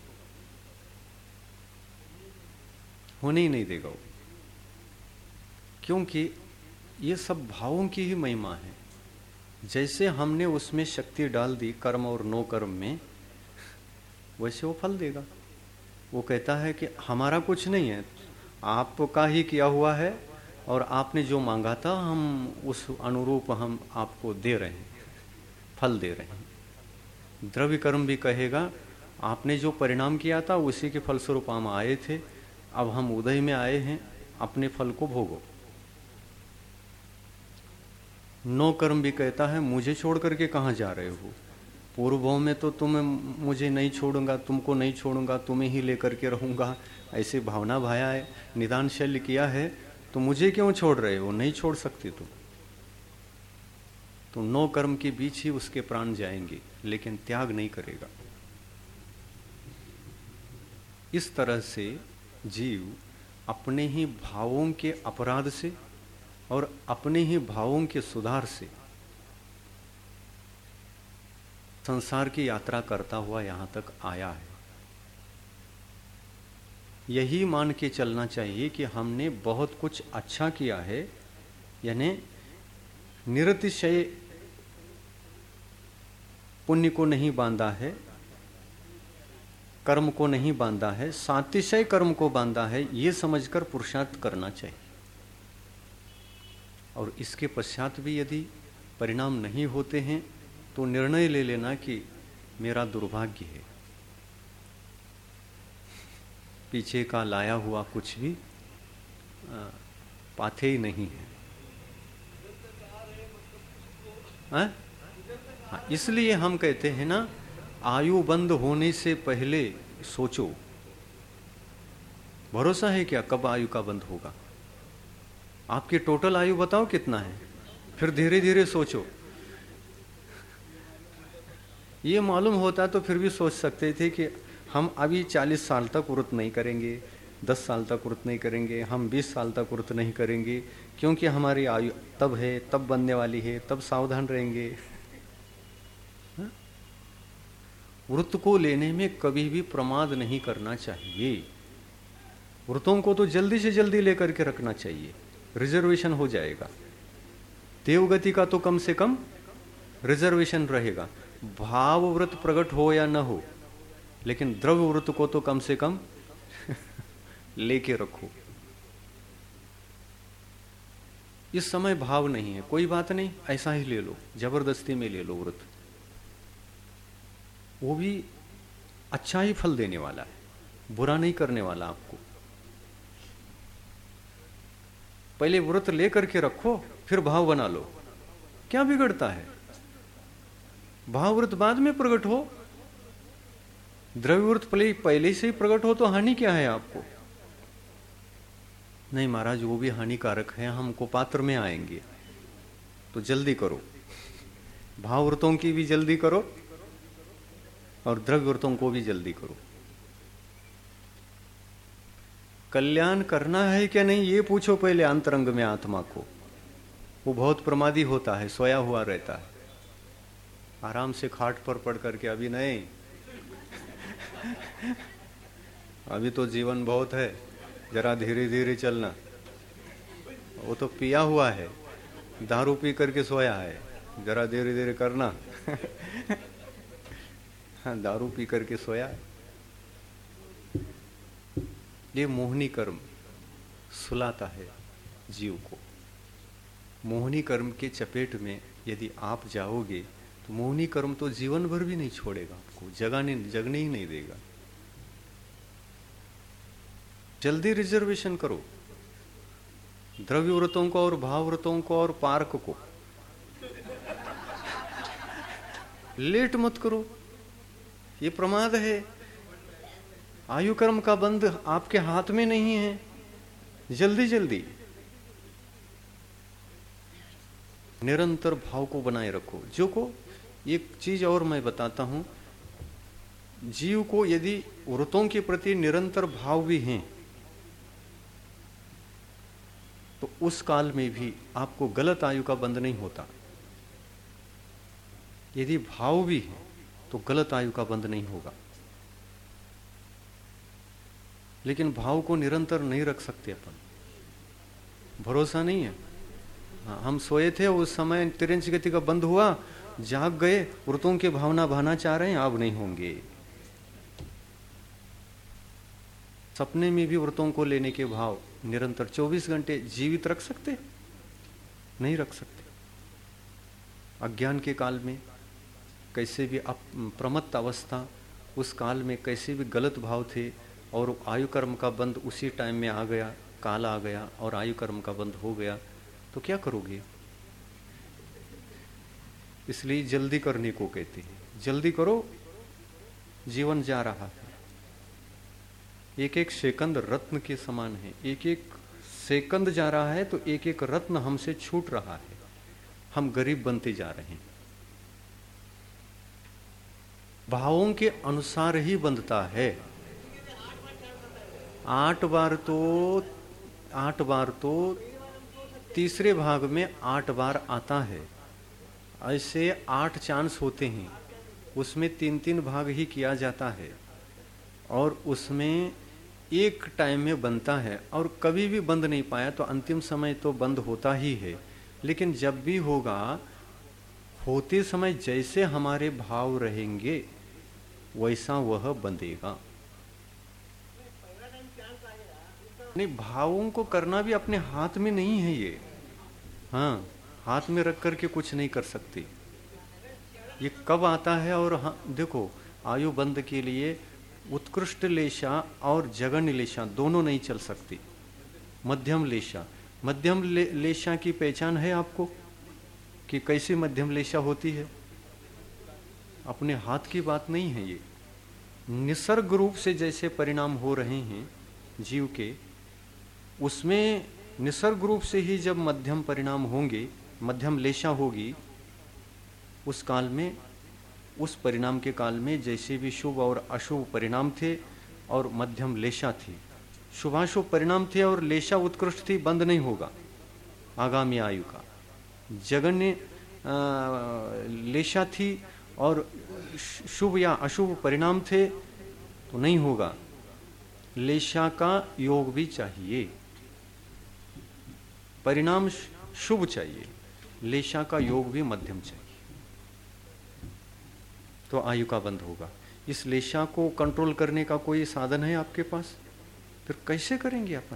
A: होने ही नहीं देगा वो। क्योंकि ये सब भावों की ही महिमा है। जैसे हमने उसमें शक्ति डाल दी कर्म और नो कर्म में, वैसे वो फल देगा। वो कहता है कि हमारा कुछ नहीं है, आपका ही किया हुआ है, और आपने जो मांगा था हम उस अनुरूप हम आपको दे रहे हैं, फल दे रहे हैं। द्रव्य कर्म भी कहेगा आपने जो परिणाम किया था उसी के फलस्वरूप हम आए थे, अब हम उदय में आए हैं, अपने फल को भोगो। नो कर्म भी कहता है मुझे छोड़ करके कहाँ जा रहे हो, पूर्व भाव में तो तुम मुझे नहीं छोड़ूंगा, तुमको नहीं छोड़ूंगा, तुम्हें ही लेकर के रहूंगा, ऐसे भावना भाया है, निदान शल्य किया है, तो मुझे क्यों छोड़ रहे हो, नहीं छोड़ सकते तुम। तो नो कर्म के बीच ही उसके प्राण जाएंगे, लेकिन त्याग नहीं करेगा। इस तरह से जीव अपने ही भावों के अपराध से और अपने ही भावों के सुधार से संसार की यात्रा करता हुआ यहां तक आया है। यही मान के चलना चाहिए कि हमने बहुत कुछ अच्छा किया है, यानी निरतिशय पुण्य को नहीं बांधा है, कर्म को नहीं बांधा है, सातिशय कर्म को बांधा है, ये समझकर पुरुषार्थ करना चाहिए। और इसके पश्चात भी यदि परिणाम नहीं होते हैं तो निर्णय ले लेना कि मेरा दुर्भाग्य है, पीछे का लाया हुआ कुछ भी पाथे ही नहीं है। हाँ, इसलिए हम कहते हैं ना, आयु बंद होने से पहले सोचो। भरोसा है क्या कब आयु का बंद होगा? आपकी टोटल आयु बताओ कितना है, फिर धीरे धीरे सोचो। ये मालूम होता तो फिर भी सोच सकते थे कि हम अभी 40 साल तक व्रत नहीं करेंगे, 10 साल तक व्रत नहीं करेंगे, हम 20 साल तक व्रत नहीं करेंगे, क्योंकि हमारी आयु तब है, तब बनने वाली है, तब सावधान रहेंगे। व्रत को लेने में कभी भी प्रमाद नहीं करना चाहिए। व्रतों को तो जल्दी से जल्दी लेकर के रखना चाहिए, रिजर्वेशन हो जाएगा। देवगति का तो कम से कम रिजर्वेशन रहेगा। भाव व्रत प्रकट हो या न हो, लेकिन द्रव्य व्रत को तो कम से कम लेके रखो। इस समय भाव नहीं है, कोई बात नहीं, ऐसा ही ले लो, जबरदस्ती में ले लो व्रत, वो भी अच्छा ही फल देने वाला है, बुरा नहीं करने वाला आपको। पहले व्रत लेकर के रखो, फिर भाव बना लो, क्या बिगड़ता है? भाव व्रत बाद में प्रकट हो, द्रव्य व्रत पहले से ही प्रकट हो तो हानि क्या है आपको? नहीं महाराज, वो भी हानिकारक है, हमको पात्र में आएंगे, तो जल्दी करो। भाव व्रतों की भी जल्दी करो और द्रव्य व्रतों को भी जल्दी करो। कल्याण करना है क्या नहीं ये पूछो पहले अंतरंग में आत्मा को। वो बहुत प्रमादी होता है, सोया हुआ रहता है, आराम से खाट पर पड़ करके अभी नहीं, अभी तो जीवन बहुत है, जरा धीरे धीरे चलना। वो तो पिया हुआ है, दारू पी करके सोया है, जरा धीरे धीरे करना। हाँ, दारू पी करके सोया है। ये मोहनी कर्म सुलाता है जीव को। मोहनी कर्म के चपेट में यदि आप जाओगे तो मोहनी कर्म तो जीवन भर भी नहीं छोड़ेगा, आपको जगने ही नहीं देगा। जल्दी रिजर्वेशन करो, द्रव्य व्रतों को और भाव व्रतों को और पार्क को। लेट मत करो, ये प्रमाद है। आयु कर्म का बंध आपके हाथ में नहीं है, जल्दी जल्दी निरंतर भाव को बनाए रखो। जो को एक चीज और मैं बताता हूं, जीव को यदि व्रतों के प्रति निरंतर भाव भी हैं तो उस काल में भी आपको गलत आयु का बंध नहीं होता। यदि भाव भी है तो गलत आयु का बंध नहीं होगा। लेकिन भाव को निरंतर नहीं रख सकते अपन, भरोसा नहीं है। हाँ, हम सोए थे उस समय तिरंज गति का बंद हुआ, जाग गए, व्रतों की भावना बहाना चाह रहे हैं, अब नहीं होंगे। सपने में भी व्रतों को लेने के भाव निरंतर 24 घंटे जीवित रख सकते? नहीं रख सकते। अज्ञान के काल में कैसे भी प्रमत्त अवस्था, उस काल में कैसे भी गलत भाव थे, और आयु कर्म का बंध उसी टाइम में आ गया, काल आ गया और आयु कर्म का बंध हो गया, तो क्या करोगे? इसलिए जल्दी करने को कहते हैं, जल्दी करो, जीवन जा रहा है। एक एक सेकंद रत्न के समान है, एक एक सेकंद जा रहा है तो एक एक रत्न हमसे छूट रहा है, हम गरीब बनते जा रहे हैं। भावों के अनुसार ही बंधता है। 8 बार तो तीसरे भाग में 8 बार आता है। ऐसे 8 चांस होते हैं, उसमें 3-3 भाग ही किया जाता है, और उसमें एक टाइम में बनता है, और कभी भी बंद नहीं पाया तो अंतिम समय तो बंद होता ही है। लेकिन जब भी होगा, होते समय जैसे हमारे भाव रहेंगे वैसा वह बंधेगा। नहीं, भावों को करना भी अपने हाथ में नहीं है ये। हाँ, हाथ में रख करके कुछ नहीं कर सकते। ये कब आता है? और हाँ, देखो, आयु बंध के लिए उत्कृष्ट लेशा और जघन्य लेशा दोनों नहीं चल सकती। मध्यम लेशा, मध्यम लेशा की पहचान है आपको कि कैसी मध्यम लेशा होती है? अपने हाथ की बात नहीं है ये। निसर्ग रूप से जैसे परिणाम हो रहे हैं जीव के, उसमें निसर्ग रूप से ही जब मध्यम परिणाम होंगे, मध्यम लेशा होगी, उस काल में, उस परिणाम के काल में जैसे भी शुभ और अशुभ परिणाम थे और मध्यम लेशा थी, शुभाशुभ परिणाम थे और लेशा उत्कृष्ट थी, बंद नहीं होगा आगामी आयु का। जघन्य लेशा थी और शुभ या अशुभ परिणाम थे तो नहीं होगा। लेशा का योग भी चाहिए, परिणाम शुभ चाहिए, लेशा का योग भी मध्यम चाहिए, तो आयु का बंध होगा। इस लेशा को कंट्रोल करने का कोई साधन है आपके पास? फिर कैसे करेंगे अपन?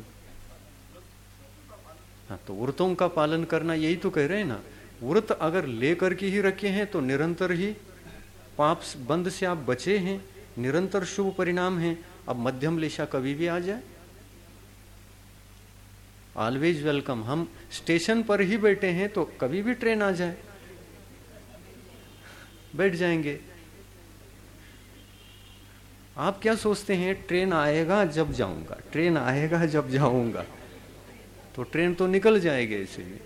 A: हाँ, तो व्रतों का पालन करना, यही तो कह रहे हैं ना। व्रत अगर लेकर के ही रखे हैं तो निरंतर ही पाप बंध से आप बचे हैं, निरंतर शुभ परिणाम है। अब मध्यम लेशा कभी भी आ जाए, ऑलवेज वेलकम। हम स्टेशन पर ही बैठे हैं तो कभी भी ट्रेन आ जाए, बैठ जाएंगे। आप क्या सोचते हैं? ट्रेन आएगा जब जाऊंगा, ट्रेन आएगा जब जाऊंगा, तो ट्रेन तो निकल जाएगी ऐसे में।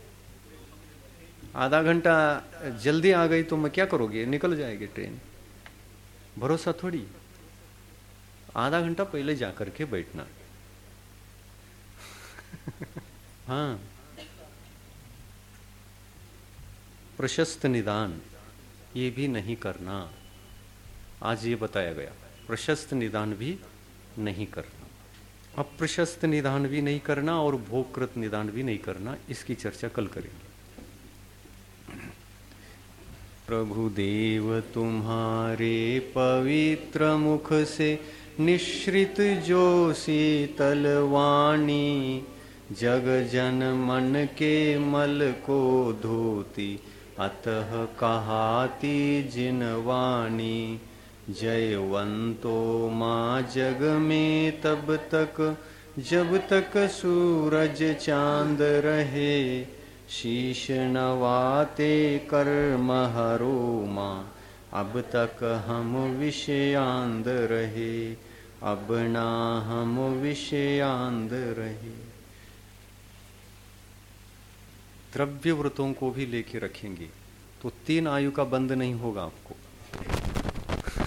A: आधा घंटा जल्दी आ गई तो मैं क्या करोगे? निकल जाएगी ट्रेन। भरोसा थोड़ी, आधा घंटा पहले जाकर के बैठना। हाँ, प्रशस्त निदान ये भी नहीं करना, आज ये बताया गया। प्रशस्त निदान भी नहीं करना, अप्रशस्त निदान भी नहीं करना और भोगकृत निदान भी नहीं करना। इसकी चर्चा कल करेंगे। प्रभुदेव तुम्हारे पवित्र मुख से निश्रित जो शीतल वाणी, जग जन मन के मल को धोती, अतः कहाती जिन वाणी। जयवंतो माँ जग में तब तक, जब तक सूरज चांद रहे, शीश नवाते कर्म हरो माँ, अब तक हम विषयांद रहे, अब ना हम विषयांद रहे। द्रव्य व्रतों को भी लेके रखेंगे तो 3 आयु का बंध नहीं होगा आपको।